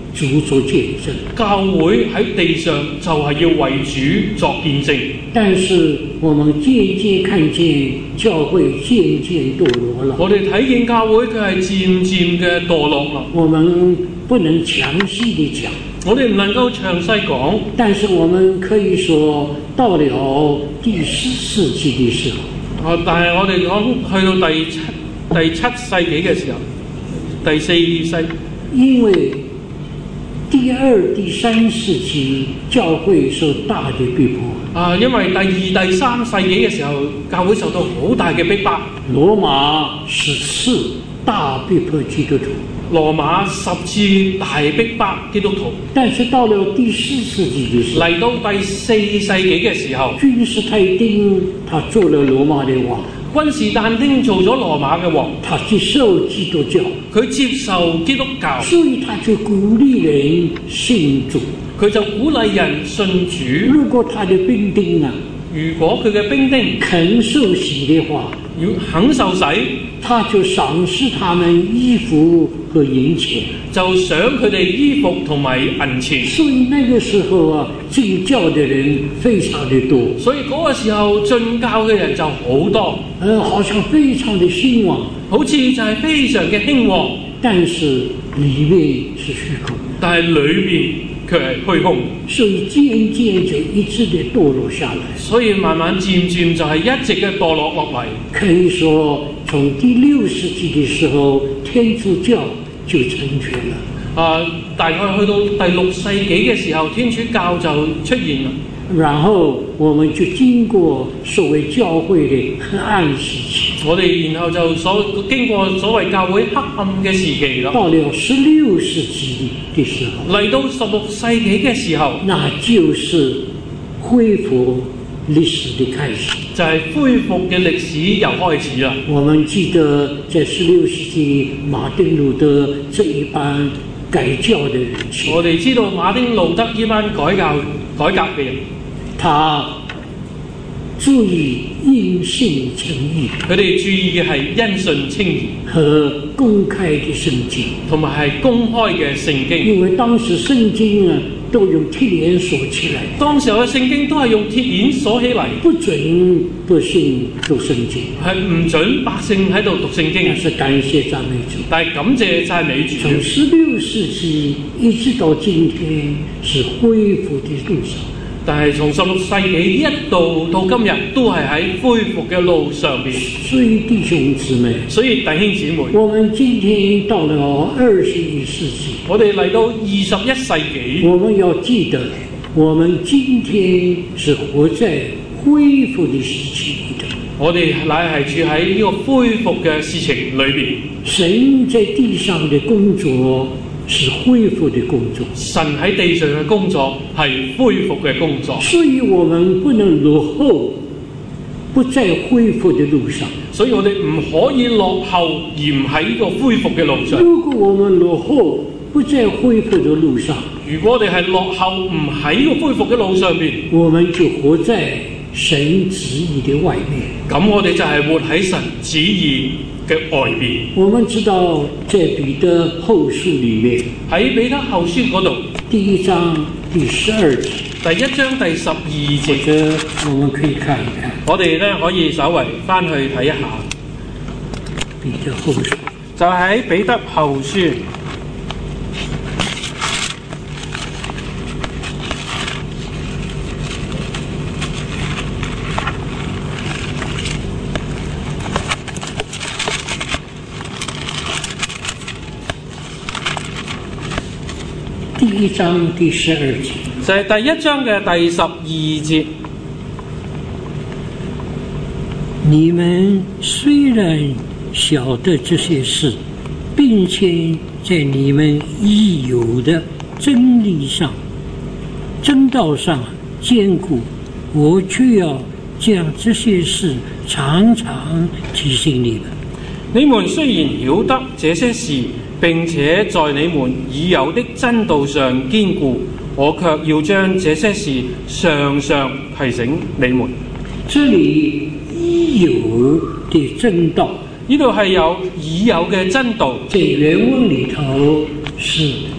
主所見證。 教會喺地上就係要為主作見證。 但是我們漸漸看見教會漸漸墮落了。 我哋睇見教會佢係漸漸嘅墮落啦。 我們不能詳細地講， 我哋唔能夠詳細講， 但是我們可以說到了第14世紀的時候。 但係我哋講去到第7世紀嘅時候，第4世， 因為第2、第3世紀教會受大的逼迫。 因為第2、第3世紀嘅時候，教會受到好大嘅逼迫。 羅馬10次大逼迫基督徒。 羅馬10次大逼迫基督徒。 但是到了第4世紀的時候， 嚟到第4世紀嘅時候， 君士坦丁他做了羅馬的王。 君士但丁做咗羅馬嘅王， 他接受基督教， 佢接受基督教， 所以他就鼓勵人信主。 佢就鼓勵人信主。 如果他的兵丁啊， 如果佢嘅兵丁肯受洗的話， 要肯受洗， 他就賞賜他們衣服和銀錢， 就賞佢哋衣服同埋銀錢。 所以那個時候啊，進教的人非常的多。 所以嗰個時候進教嘅人就好多， 好像非常的興旺， 好似就係非常嘅興旺， 但是裏面是虛空， 但係裏邊卻係虛空。 所以漸漸就一直的墮落下來。 所以慢慢漸漸就係一直嘅墮落落嚟。 可以說從第6世紀的時候，天主教就成全了。 大概去到第6世紀嘅時候，天主教就出現啦。 然後我們就經過所謂教會的黑暗時期。 我哋然後就經過所謂教會黑暗嘅時期啦。 到了16世紀的時候， 嚟到16世紀嘅時候， 那就是恢復歷史的開始， 就係恢復嘅歷史又開始啦。 我們記得在16世紀馬丁路德這一班改教的人士， 我哋知道馬丁路德呢班改革嘅人， 他注意因信稱義， 佢哋注意嘅係因信稱義和公開的聖經， 同埋係公開嘅聖經。 因為當時聖經啊都用鐵鏈鎖起來， 當時候嘅聖經都係用鐵鏈鎖起嚟， 不准百姓讀聖經， 係唔準百姓喺度讀聖經。 但是感謝讚美主， 但係感謝讚美主， 從16世紀一直到今天是恢復的路上。 但係從16世紀一度到今日都係喺恢復嘅路上邊。 所以弟兄姊妹， 所以弟兄姊妹， 我們今天到了21世紀， 我哋嚟到21世紀， 我們要記得，我們今天是活在恢復的時期裏的。 我哋乃係處喺呢個恢復嘅事情裏邊。 神在地上的工作是恢復的工作， 神喺地上嘅工作係恢復嘅工作， 所以我們不能落後，不在恢復的路上。 所以我哋唔可以落後而唔喺呢個恢復嘅路上。 如果我們落後，不在恢復的路上， 如果我哋係落後唔喺呢個恢復嘅路上邊， 我們就活在神旨意的外面。 咁我哋就係活喺神旨意嘅外邊。 我們知道在彼得後書裏面， 喺彼得後書嗰度第1章第12節， 第1章第12節， 我們可以看一看。 我哋咧可以稍為翻去睇一下。 彼得後書就喺彼得後書第1章第12節， 就係第1章嘅第12節。 你們雖然曉得這些事，並且在你們已有的真理上、真道上堅固，我卻要將這些事常常提醒你們。 你們雖然曉得這些事，並且在你們已有的真道上堅固，我卻要將這些事常常提醒你們。 這裏已有的真道， 呢度係有已有嘅真道。 在原文裏頭是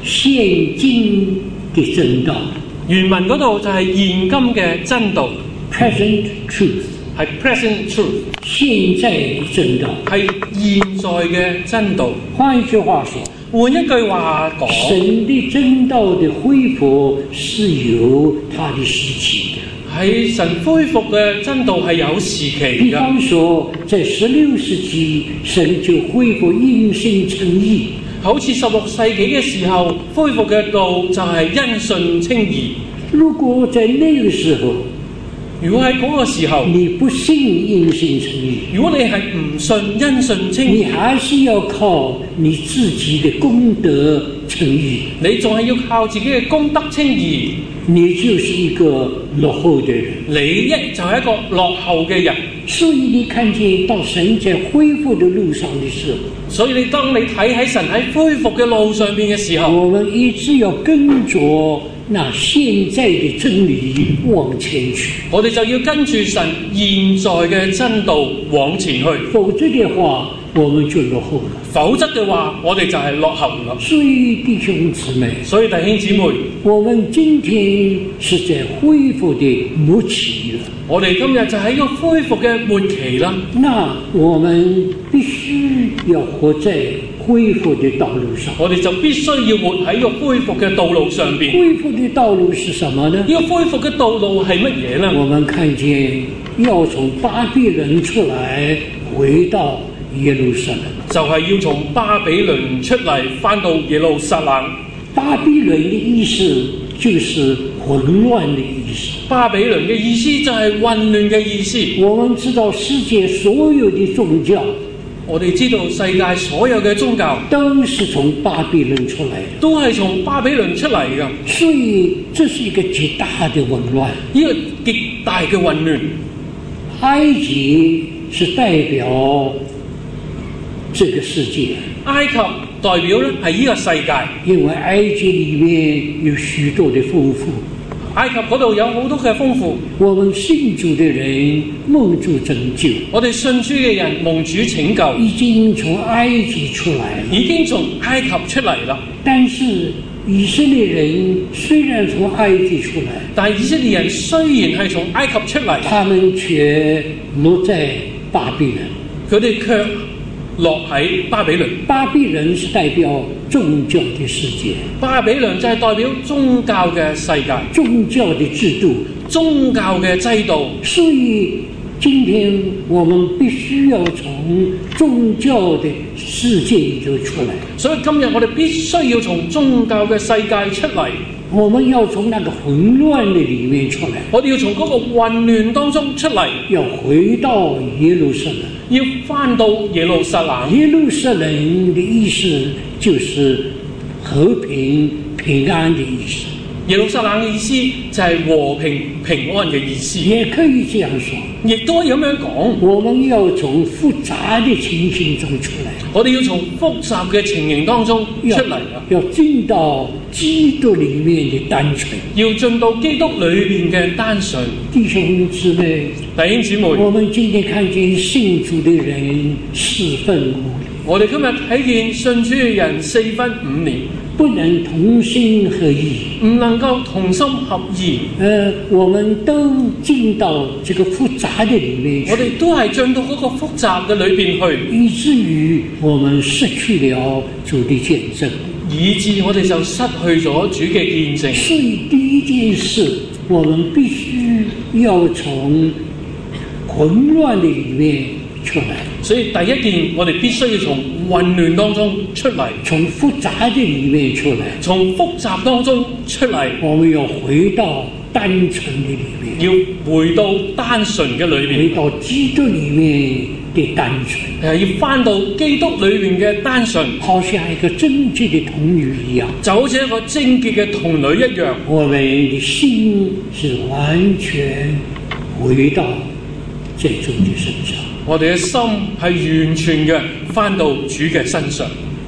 現今的真道。 原文嗰度就係現今嘅真道 present truth， 係 present truth， 現在的真道， 係現在嘅真道。 換一句話說， 換一句話講， 神的真道的恢復是有它的時期的。 係神恢復嘅真道係有時期比嘅。 方說，在16世紀，神就恢復因信稱義。 好似16世紀嘅時候，恢復嘅道就係因信稱義。 如果在那個時候， 如果喺嗰個時候， 你不信因信稱義， 如果你係唔信因信稱你義， 還是要靠你自己的功德稱義， 你仲係要靠自己嘅功德稱義， 你就是一個落後的人。 你就係一個落後嘅人。 所以你看見到神在恢復的路上的時候， 所以當你睇喺神喺恢復嘅路上邊嘅時候， 我們一直要跟着那現在的真理往前去， 我哋就要跟住神現在嘅真道往前去， 否則的話我們就落後了。 否則嘅話我哋就係落後啦。 所以弟兄姊妹， 所以弟兄姊妹， 我們今天是在恢復的末期了， 我哋今日就喺個恢復嘅末期啦。 那我們必須要活在恢復的道路上。 我哋就必須要活喺個恢復嘅道路上邊。 恢復的道路是什麼呢？ 呢個恢復嘅道路係乜嘢呢？ 我們看見要從巴比倫出來，回到耶路撒冷。 就係要從巴比倫出嚟，翻到耶路撒冷。 巴比倫的意思就是混亂的意思。 巴比倫嘅意思就係混亂嘅意思。 我們知道世界所有的宗教， 我哋知道世界所有嘅宗教都是從巴比倫出來的， 都係從巴比倫出嚟嘅。 所以這是一個極大的混亂。 呢個極大嘅混亂。 埃及是代表這個世界， 埃及代表咧係呢個世界， 因為埃及裡面有許多的豐富。 埃及嗰度有好多嘅豐富。 我們信主的人蒙主拯救， 我哋信主嘅人蒙主拯救， 已經從埃及出來了。 已經從埃及出嚟啦。 但是以色列人雖然從埃及出來， 但係以色列人雖然係從埃及出嚟， 他們卻落在巴比倫。 佢哋卻落喺巴比倫。 巴比倫是代表宗教的世界， 巴比倫就係代表宗教嘅世界， 宗教的制度， 宗教嘅制度。 所以今天我們必須要從宗教的世界裏頭出來。 所以今日我哋必須要從宗教嘅世界出嚟， 我們要從那個混亂的裡面出來， 我哋要從嗰個混亂當中出嚟， 要回到耶路撒冷。 要翻到耶路撒冷。 耶路撒冷的意思就是和平平安的意思。 耶路撒冷嘅意思就係和平平安嘅意思， 也可以這樣說， 亦都可以咁樣講。 我們要從複雜的情形中出來， 我哋要從複雜嘅情形當中出嚟啦， 要進到基督裡面的單純。 要進到基督裏邊嘅單純。 弟兄姊妹， 弟兄姊妹， 我們今天看見信主的人4分5厘， 我哋今日睇見信主嘅人4分5厘， 不能同心合意， 唔能夠同心合意。 我們都進到這個複雜的裡面去， 我哋都係進到嗰個複雜嘅裏邊去， 以至於我們失去了主的見證， 以致我哋就失去咗主嘅見證。 所以第一件事，我們必須要從混亂的裡面出來， 所以第一件，我哋必須要從混亂當中出嚟， 從複雜的裡面出來， 從複雜當中出嚟， 我們要回到單純的裡面， 要回到單純嘅裏回邊， 到基督裡面的單純， 要翻到基督裏邊嘅單純， 好像一個貞潔的童女一樣， 就好似一個貞潔嘅童女一樣。 我們的心是完全回到在主的身上。 我哋嘅心係完全嘅翻到主嘅身上。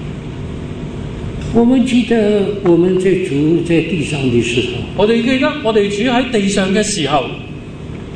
我們記得我們在主在地上的時候， 我哋記得我哋主喺地上嘅時候，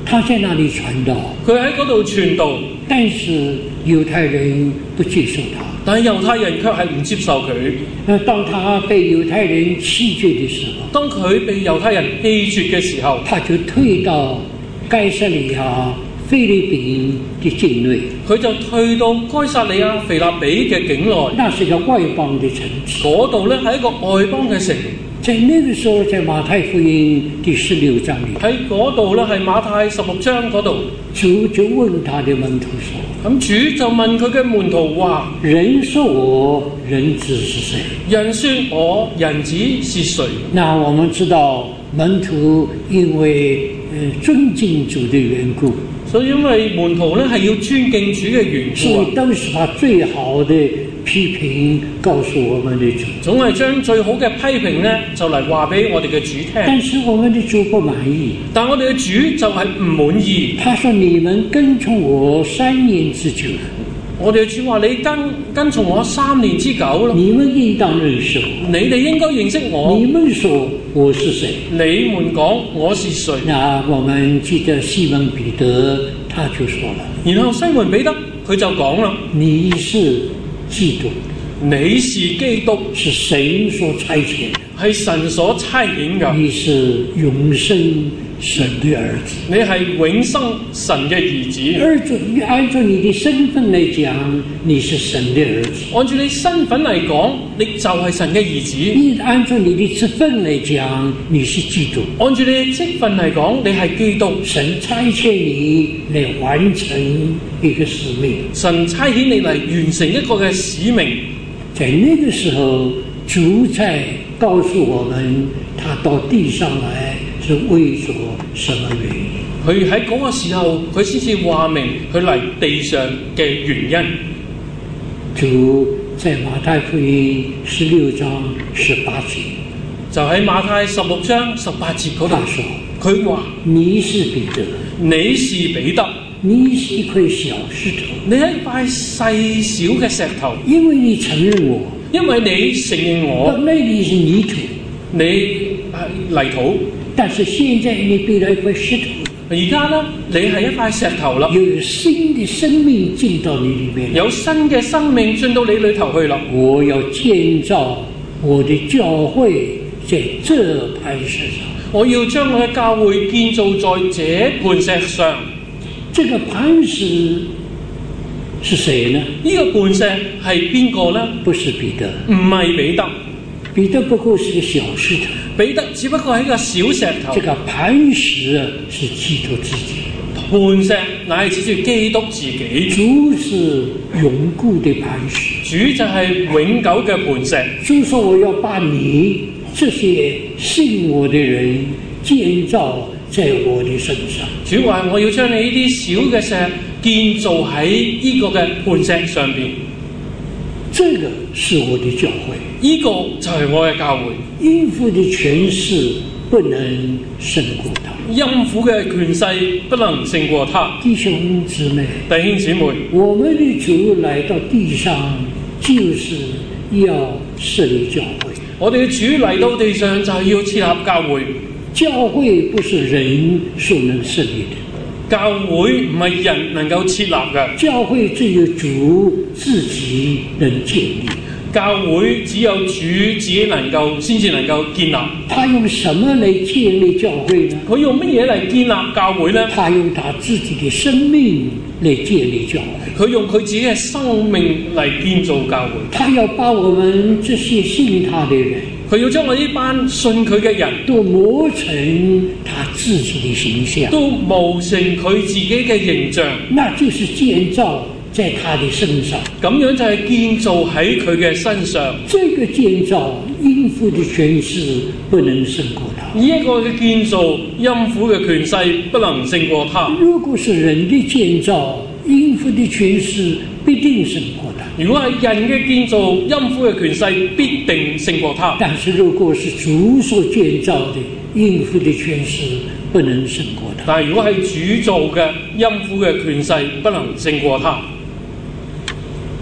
他在那里传道， 佢喺嗰度傳道， 但是犹太人不接受他。 但係猶太人卻係唔接受佢。 當他被猶太人棄絕的時候， 當佢被猶太人棄絕嘅時候， 他就退到該撒利亞腓利比的境內。 佢就退到該撒利亞腓立比嘅境內。 那是個外邦的城市， 嗰度咧係一個外邦嘅城。 在那個時候，在馬太福音第16章裏， 喺嗰度咧係馬太16章嗰度， 主就問他的門徒說： 咁主就問佢嘅門徒話： 人說我人子是誰？ 人說我人子是誰？ 那我們知道門徒因為尊敬主的緣故， 所以因為門徒咧係要尊敬主嘅緣故， 所以都是把最好的批評告訴我們的主， 總係將最好嘅批評咧就嚟話俾我哋嘅主聽。 但是我們的主不滿意， 但我哋嘅主就係唔滿意。 他說：你們跟從我3年之久， 我哋嘅主話：你跟從我3年之久啦， 你們應當認識我。 你哋應該認識我。 你們說我是誰？ 你們講我是誰？ 那我們記得西門彼得他就說了， 然後西門彼得佢就講啦： 你是基督， 你是基督， 是神所差遣的， 係神所差遣嘅， 你是永生神的兒子， 你係永生神嘅兒子。 按照你的身份來講，你是神的兒子； 按照你身份嚟講，你就係神嘅兒子； 你按照你的職分來講，你是基督； 按照你嘅職分嚟講，你係基督。 神差遣你來完成一個使命， 神差遣你嚟完成一個嘅使命。 在那個時候，主在告訴我們，他到地上來是為咗什麼原因？ 佢喺嗰個時候，佢先至話明佢嚟地上嘅原因。 主在馬太福音16章18節， 就喺馬太16章18節嗰度，佢話： 你是彼得， 你是彼得， 你是一塊小石頭， 你係一塊細小嘅石頭， 因為你承認我， 因為你承認我， 本來你是泥土， 你係泥土， 但是現在你變了一塊石頭。 而家咧，你係一塊石頭啦， 有新的生命進到你裏面， 有新嘅生命進到你裏頭去啦。 我要建造我的教會在這磐石上， 我要將我嘅教會建造在這磐石上。 這個磐石是誰呢？ 呢個磐石係邊個呢？ 不是彼得， 唔係彼得， 彼得不過是個小石頭。 彼得只不過係一個小石頭。 這個磐石是基督自己， 磐石乃係指住基督自己。 主是永固的磐石， 主就係永久嘅磐石。 主說：我要把你這些信我的人建造在我的身上。 主話：我要將你呢啲小嘅石建造喺呢個嘅磐石上邊。 這個是我的教會， 呢個就係我嘅教會。 陰府的權勢不能勝過他， 陰府嘅權勢不能勝過他。 弟兄姊妹， 弟兄姊妹， 我們的主來到地上，就是要設立教會。 我哋嘅主嚟到地上就係要設立教會。 教會不是人所能設立的， 教會唔係人能夠設立嘅， 教會只有主自己能建立。 教會只有主自己先至能夠建立。 他用什麼來建立教會呢？ 佢用乜嘢嚟建立教會呢？ 他用他自己的生命來建立教會。 佢用佢自己嘅生命嚟建造教會。 他要把我們這些信他的人， 佢要將我呢班信佢嘅人都磨成他自己的形象， 都磨成佢自己嘅形象。 那就是建造在他的身上， 咁樣就係建造喺佢嘅身上。 這個建造陰府的權勢不能勝過他。 呢一個嘅建造陰府嘅權勢不能勝過他。 如果是人的建造，陰府的權勢必定勝過他。 如果係人嘅建造，陰府嘅權勢必定勝過他。 但是如果是主所建造的，陰府的權勢不能勝過他。 但係如果係主造嘅，陰府嘅權勢不能勝過他。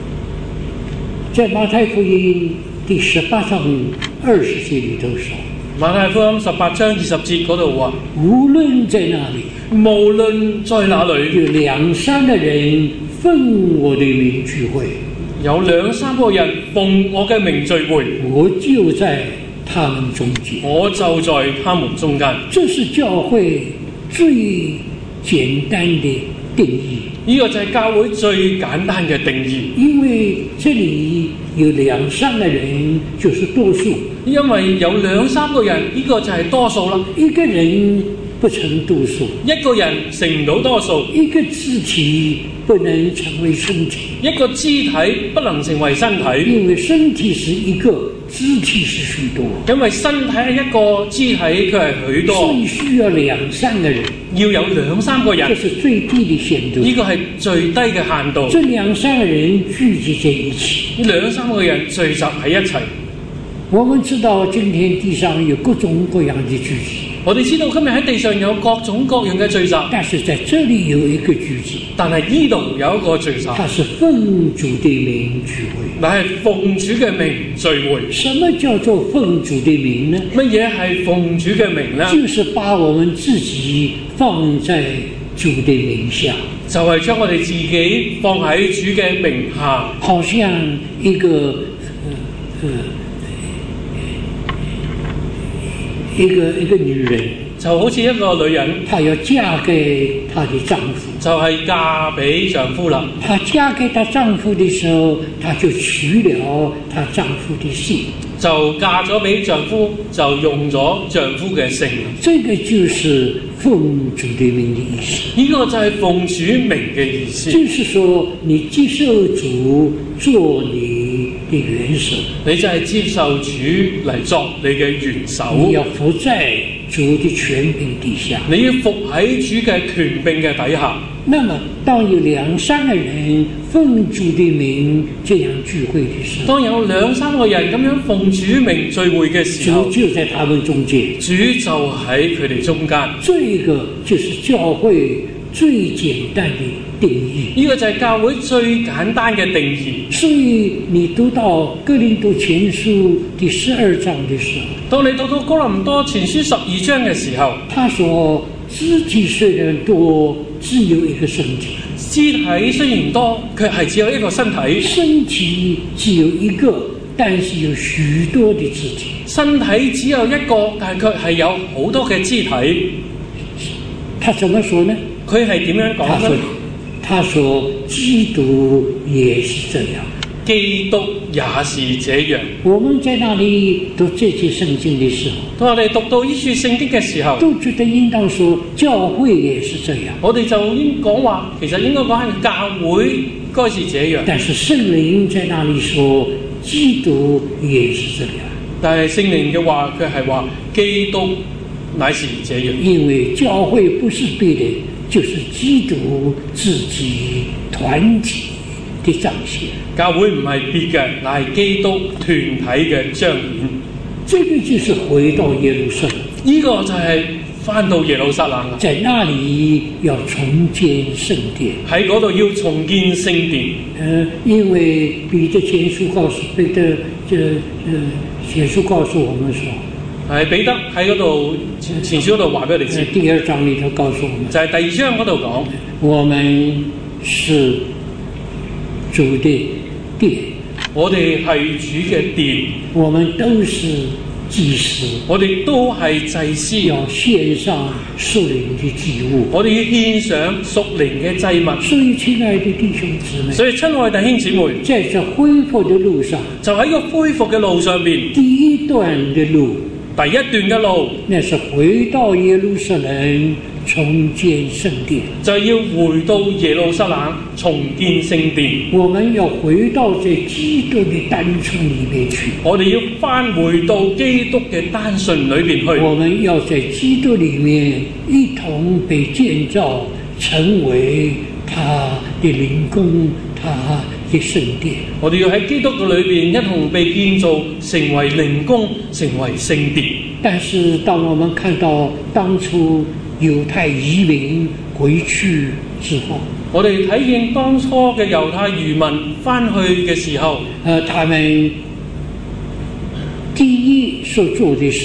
在馬太福音第18章20節裏頭說， 馬太福音18章20節嗰度話， 無論在哪裏， 無論在哪裏， 有2、3個人奉我的名聚會， 有2、3個人奉我嘅名聚會， 我就在他們中間。 我就在他們中間。 這是教會最簡單的定義。 呢個就係教會最簡單嘅定義。 因為這裡有2、3個人就是多數。 因為有2、3個人，呢個就係多數啦。 一個人不成多數， 一個人成唔到多數。 一個肢體不能成為身體， 一個肢體不能成為身體。 因為身體是一個，肢體是許多。 因為身體係一個，肢體佢係許多。 所以需要2、3個人， 要有2、3個人。 這是最低的限度。 呢個係最低嘅限度。 這2、3個人聚集在一起， 2、3個人聚集喺一齊。 我們知道今天地上有各種各樣的聚集， 我哋知道今日喺地上有各種各樣嘅聚集， 但是在這裡有一個聚集， 但係呢度有一個聚集， 它是奉主的名聚會。 乃係奉主嘅名聚會。 什麼叫做奉主的名呢？ 乜嘢係奉主嘅名呢？ 就是把我們自己放在主的名下， 就係將我哋自己放喺主嘅名下， 好像一個女人， 就好似一個女人， 她要嫁給她的丈夫， 就係嫁俾丈夫啦。 她嫁給她丈夫的時候，她就取了她丈夫的姓， 就嫁咗俾丈夫，就用咗丈夫嘅姓。 這個就是奉主的名的意思。 呢個就係奉主名嘅意思。 就是說，你接受主做你的元首， 你就係接受主嚟作你嘅元首。 你要服在主的權柄底下， 你要服喺主嘅權柄嘅底下。 那麼，當有2、3個人奉主的名這樣聚會的時候， 當有2、3個人咁樣奉主名聚會嘅時候， 主就在他們中間， 主就喺佢哋中間。 這個就是教會最簡單的定義。 呢個就係教會最簡單嘅定義。 所以你讀到哥林多前書第12章的時候， 當你讀到哥林多前書12章嘅時候， 他說肢體雖然多，只有一個身體。 肢體雖然多，卻係只有一個身體。 身體只有一個，但是有許多的肢體。 身體只有一個，但係卻係有好多嘅肢體。 他怎麼說呢？ 佢係點樣講呢？ 他說基督也是這樣。 基督也是這樣。 我們在那裡讀這些聖經的時候， 當我哋讀到呢處聖經嘅時候， 都覺得應當說教會也是這樣。 我哋就應講話，其實應該講係教會該是這樣。 但是聖靈在那裡說基督也是這樣。 但係聖靈嘅話，佢係話基督乃是這樣。 因為教會不是別的，就是基督自己團體的彰顯。 教會唔係別嘅，乃係基督團體嘅彰顯。 這個就是回到耶路撒冷。 呢個就係返到耶路撒冷啦。 在那裡要重建聖殿，喺嗰度要重建聖殿。 因為彼得前書告訴我們說， 係彼得喺嗰度前書嗰度話俾我哋知。 第2章裡頭告訴我們， 就係第2章嗰度講， 我們是主的殿， 我哋係主嘅殿， 我們都是祭司， 我哋都係祭司， 要獻上屬靈的祭物， 我哋要獻上屬靈嘅祭物。 所以親愛的弟兄姊妹， 所以親愛弟兄姊妹， 在這恢復的路上， 就喺個恢復嘅路上邊， 第一段的路， 第一段嘅路， 那是回到耶路撒冷重建聖殿， 就要回到耶路撒冷重建聖殿。 我們要回到這基督的單純裡面去， 我哋要返回到基督嘅單純裏邊去。 我們要在基督裡面一同被建造，成為他的靈宮，他的聖殿。 我哋要喺基督嘅裏邊一同被建造，成為靈宮，成為聖殿。 但是當我們看到當初猶太移民回去之後， 我哋睇見當初嘅猶太漁民返去嘅時候， 他們第一所做的是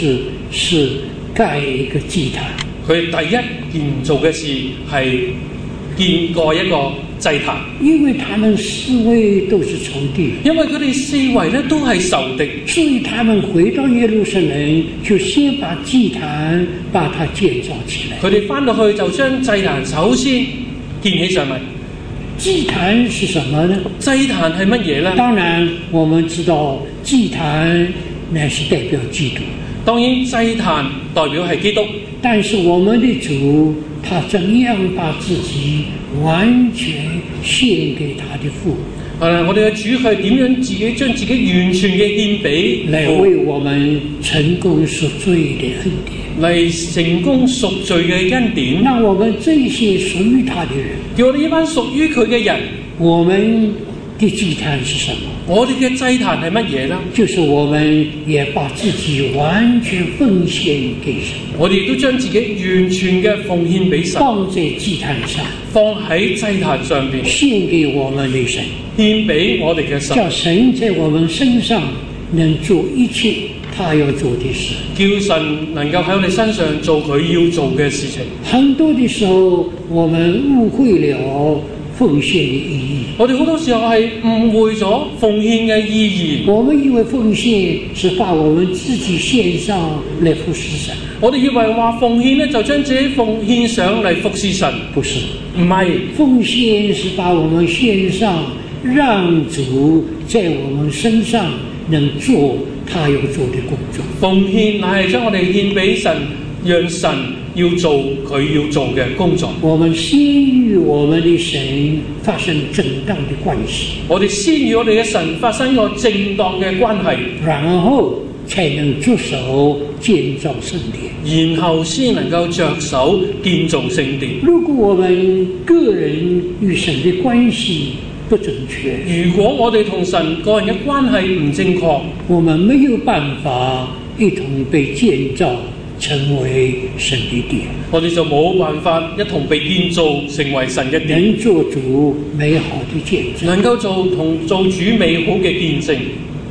是盖一個祭壇。 佢第一件做嘅事係建過一個祭壇， 因為他們四圍都是仇敵， 因為佢哋四圍咧都係仇敵， 所以他們回到耶路撒冷就先把祭壇把它建造起來。 佢哋翻到去就將祭壇首先建起上嚟。 祭壇是什麼呢？ 祭壇係乜嘢呢？ 當然我們知道祭壇乃是代表基督， 當然祭壇代表係基督， 但是我們的主他怎樣把自己完全獻給他的父？ 我哋嘅主佢點樣自己將自己完全嘅獻俾來為我們成功贖罪的恩典， 嚟成功贖罪嘅恩典， 讓我們這些屬於他的人， 叫我哋呢班屬於佢嘅人， 我們的祭壇是什麼？ 我哋嘅祭壇係乜嘢呢？ 就是我們也把自己完全奉獻給神， 我哋都將自己完全嘅奉獻俾神， 放在祭壇上， 放喺祭壇上邊， 獻給我們的神， 獻俾我哋嘅神， 叫神在我們身上能做一切他要做的事， 叫神能夠喺我哋身上做佢要做嘅事情。 很多的時候我們誤會了奉獻的意義， 我哋好多時候係誤會咗奉獻嘅意義。 我們以為奉獻是把我們自己獻上來服侍神， 我哋以為話奉獻咧就將自己奉獻上嚟服侍神， 不是。 唔係。 奉獻是把我們獻上，讓主在我們身上能做他要做的工作。 奉獻乃係將我哋獻俾神，讓神要做佢要做嘅工作。 我們先與我們的神發生正當的關係， 我哋先與我哋嘅神發生個正當嘅關係， 然後才能着手建造聖殿， 然後先能夠着手建造聖殿。 如果我們個人與神的關係不正確， 如果我哋同神個人嘅關係唔正確， 我們沒有辦法一同被建造成為神的殿， 我哋就冇辦法一同被建造成為神嘅殿， 能做主美好的見證， 能夠做主美好嘅見證。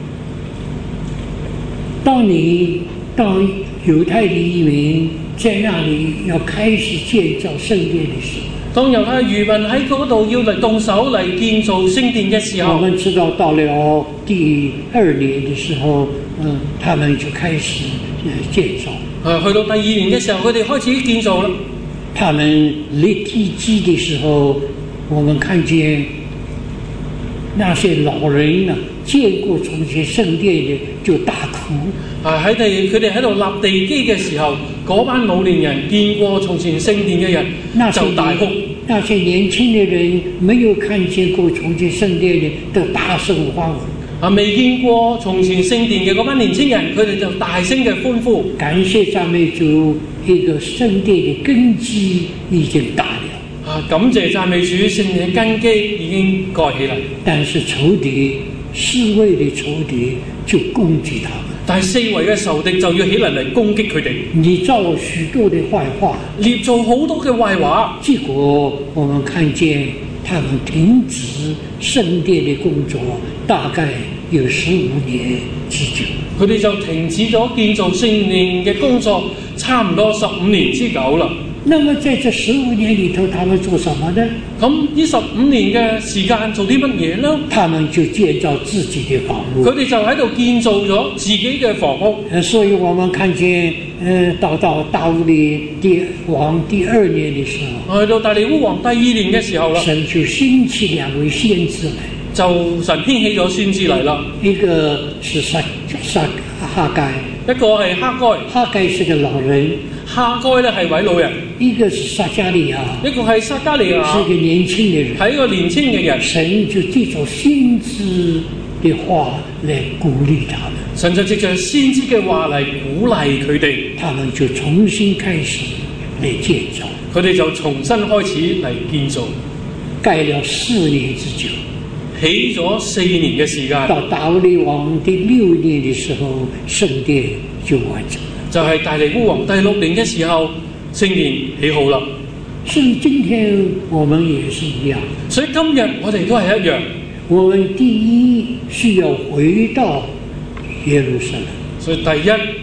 當你到猶太的移民在那裏要開始建造聖殿的時候， 當猶太漁民喺嗰度要嚟動手嚟建造聖殿嘅時候， 我們知道到了第2年的時候，他們就開始建造。 去到第2年嘅時候，佢哋開始建造啦。 他們立地基的時候，我們看見那些老人見過重建聖殿的就大哭。 佢哋喺度立地基嘅時候，嗰班老年人見過從前聖殿嘅人就大哭。 那些年輕的人沒有看見過重建聖殿的，都大聲歡呼。 未見過從前聖殿嘅嗰班年輕人，佢哋就大聲嘅歡呼。 感謝讚美主，一個聖殿的根基已經打了。 感謝讚美主，聖殿嘅根基已經蓋起嚟。但是仇敵四圍的仇敵就攻擊他們。 但係四圍嘅仇敵就要起嚟攻擊佢哋， 捏造許多的壞話， 捏造好多嘅壞話。 結果我們看見他們停止聖殿的工作，大概有15年之久。 佢哋就停止咗建造聖殿嘅工作，差唔多15年之久啦。 那麼在這15年裏頭，他們做什麼呢？ 咁呢15年嘅時間做啲乜嘢呢？ 他們就建造自己的房屋。 佢哋就喺度建造咗自己嘅房屋。 所以我們看見，到大利烏王第2年的時候， 去到大利烏王第2年嘅時候啦， 神就興起2位先知嚟， 就神興起咗先知嚟啦。 一個是哈該， 一個係哈該。 哈該是個老人。 哈該咧係位老人， 一個是撒迦利亞， 一個係撒迦利亞， 是個年輕嘅人， 係一個年輕嘅人。 神就藉着先知嘅話嚟鼓勵他們， 神就藉着先知嘅話嚟鼓勵佢哋， 他們就重新開始嚟建造， 佢哋就重新開始嚟建造， 蓋了4年之久， 起咗4年嘅時間。 到大利王第6年嘅時候，聖殿就完成。 就係大利烏王第6年嘅時候，聖殿起好啦。 所以今天我們也是一樣。 所以今日我哋都係一樣。 我們第一需要回到耶路撒冷。 所以第一，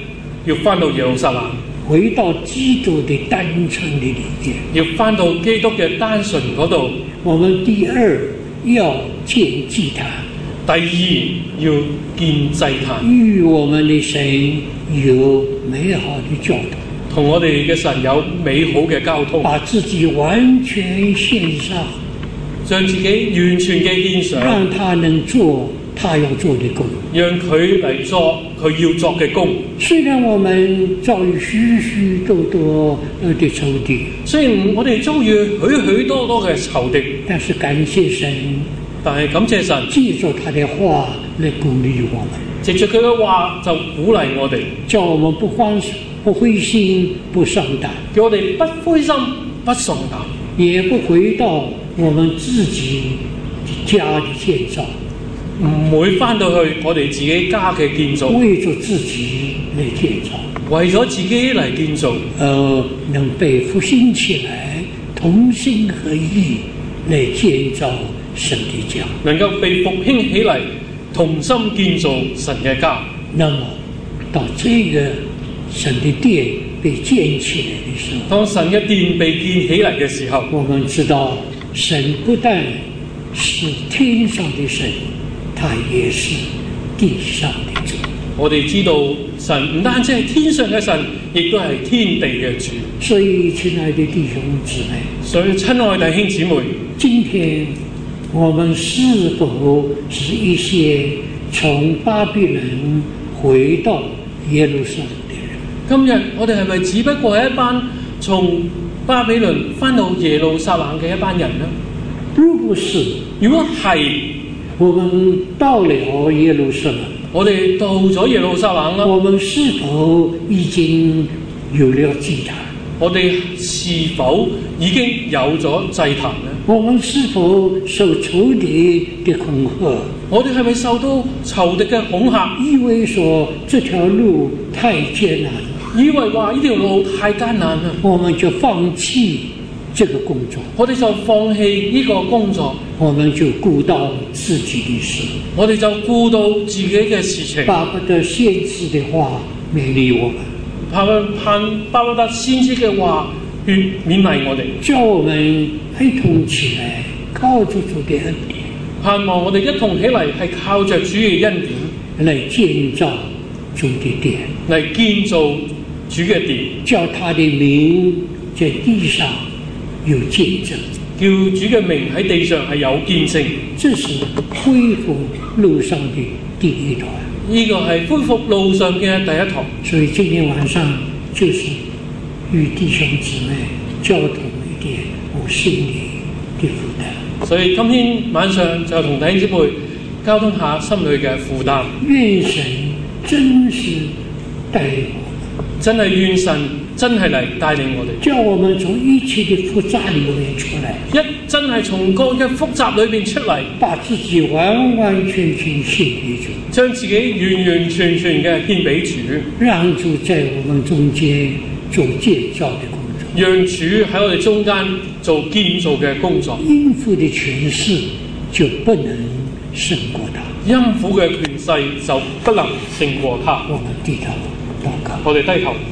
要翻到耶路撒冷， 回到基督的单纯的里面。 要翻到基督嘅單純嗰度。 我們第二要建祭壇， 第二要建祭壇， 與我們的神有美好的交通， 同我哋嘅神有美好嘅交通， 把自己完全獻上， 將自己完全嘅獻上， 讓他能做他要做的工， 讓佢嚟作佢要作嘅工。 雖然我們遭遇許許多多的仇敵， 雖然我哋遭遇許許多多嘅仇敵， 但是感謝神， 但係感謝神， 借着他的話來鼓勵我們， 藉着佢嘅話就鼓勵我哋， 叫我們不灰心不喪膽， 叫我哋不灰心不喪膽， 也不回到我們自己家的建造， 唔會翻到去我哋自己家嘅建造， 為咗自己來建造， 為咗自己嚟建造， 能被復興起來，同心合意來建造神的家， 能夠被復興起嚟，同心建造神嘅家。 那麼到這個神的殿被建起來的時候， 當神嘅殿被建起嚟嘅時候， 我們知道神不但是天上的神，他也是地上的主。 我哋知道神唔單止係天上嘅神，亦都係天地嘅主。 所以親愛的弟兄姊妹， 所以親愛弟兄姊妹， 今天我們是否是一些從巴比倫回到耶路撒冷的人？ 今日我哋係咪只不過係一班從巴比倫翻到耶路撒冷嘅一班人呢？ 如果是， 如果係， 我們到了耶路撒冷， 我哋到咗耶路撒冷啦， 我們是否已經有了祭壇？ 我哋是否已經有咗祭壇呢？ 我們是否受仇敵的恐嚇？ 我哋係咪受到仇敵嘅恐嚇？ 以為說這條路太艱難了， 以為話呢條路太艱難啦， 我們就放棄這個工作， 我哋就放棄呢個工作， 我們就顧到自己的事， 我哋就顧到自己嘅事情， 巴不得先知的話勉勵我們， 巴不得先知嘅話去勉勵我哋， 叫我們一同起來，靠着主的恩典， 盼望我哋一同起嚟係靠着主嘅恩典來建造主的殿， 嚟建造主嘅殿， 叫他的名在地上有見證， 叫主嘅名喺地上係有見證。 這是恢復路上的第一團。 呢個係恢復路上嘅第一堂。 所以今天晚上就是與弟兄姊妹交通一點我心裏的負擔。 所以今天晚上就同弟兄姊妹交通下心裏嘅負擔。 願神真是帶領我們， 真係願神真係嚟帶領我哋， 叫我們從一切的複雜裏面出來， 真係從個嘅複雜裏邊出嚟， 把自己完完全全獻給主， 將自己完完全全嘅獻俾主， 讓主在我們中間做建造的工作， 讓主喺我哋中間做建造嘅工作。 陰府的權勢就不能勝過他， 陰府嘅權勢就不能勝過他。 我們低頭禱告， 我哋低頭。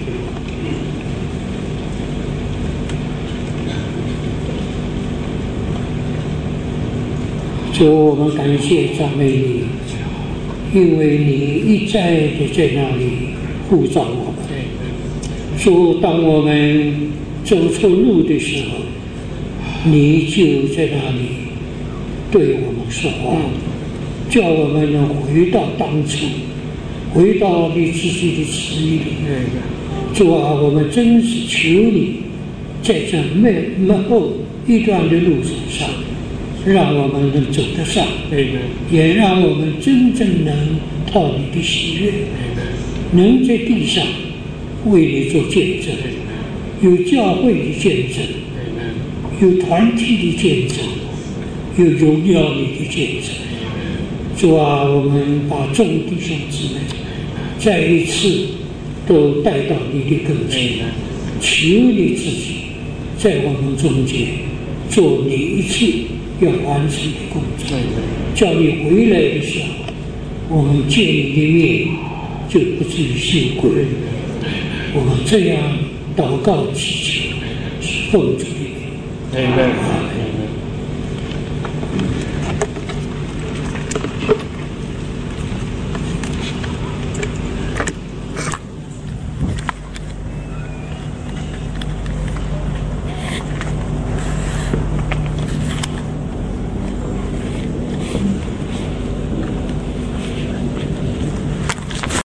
主，我們感謝讚美你，因為你一再的在那裡呼召我們。主，當我們走錯路的時候，你就在那裡對我們說話，叫我們能回到當初，回到你自己的旨意裡。主啊，我們真是求你，在這末後一段的路程上，讓我們能走得上，也讓我們真正能討你的喜悅，能在地上為你做見證，有教會的見證，有團體的見證，有榮耀你的見證。主啊，我們把眾弟兄姊妹再一次都帶到你的跟前，求你自己在我們中間做你一切要完成的工作，叫你回來的時候，我們見你的面就不至於羞愧， 我这样祷告祈求，奉主名。 Amen。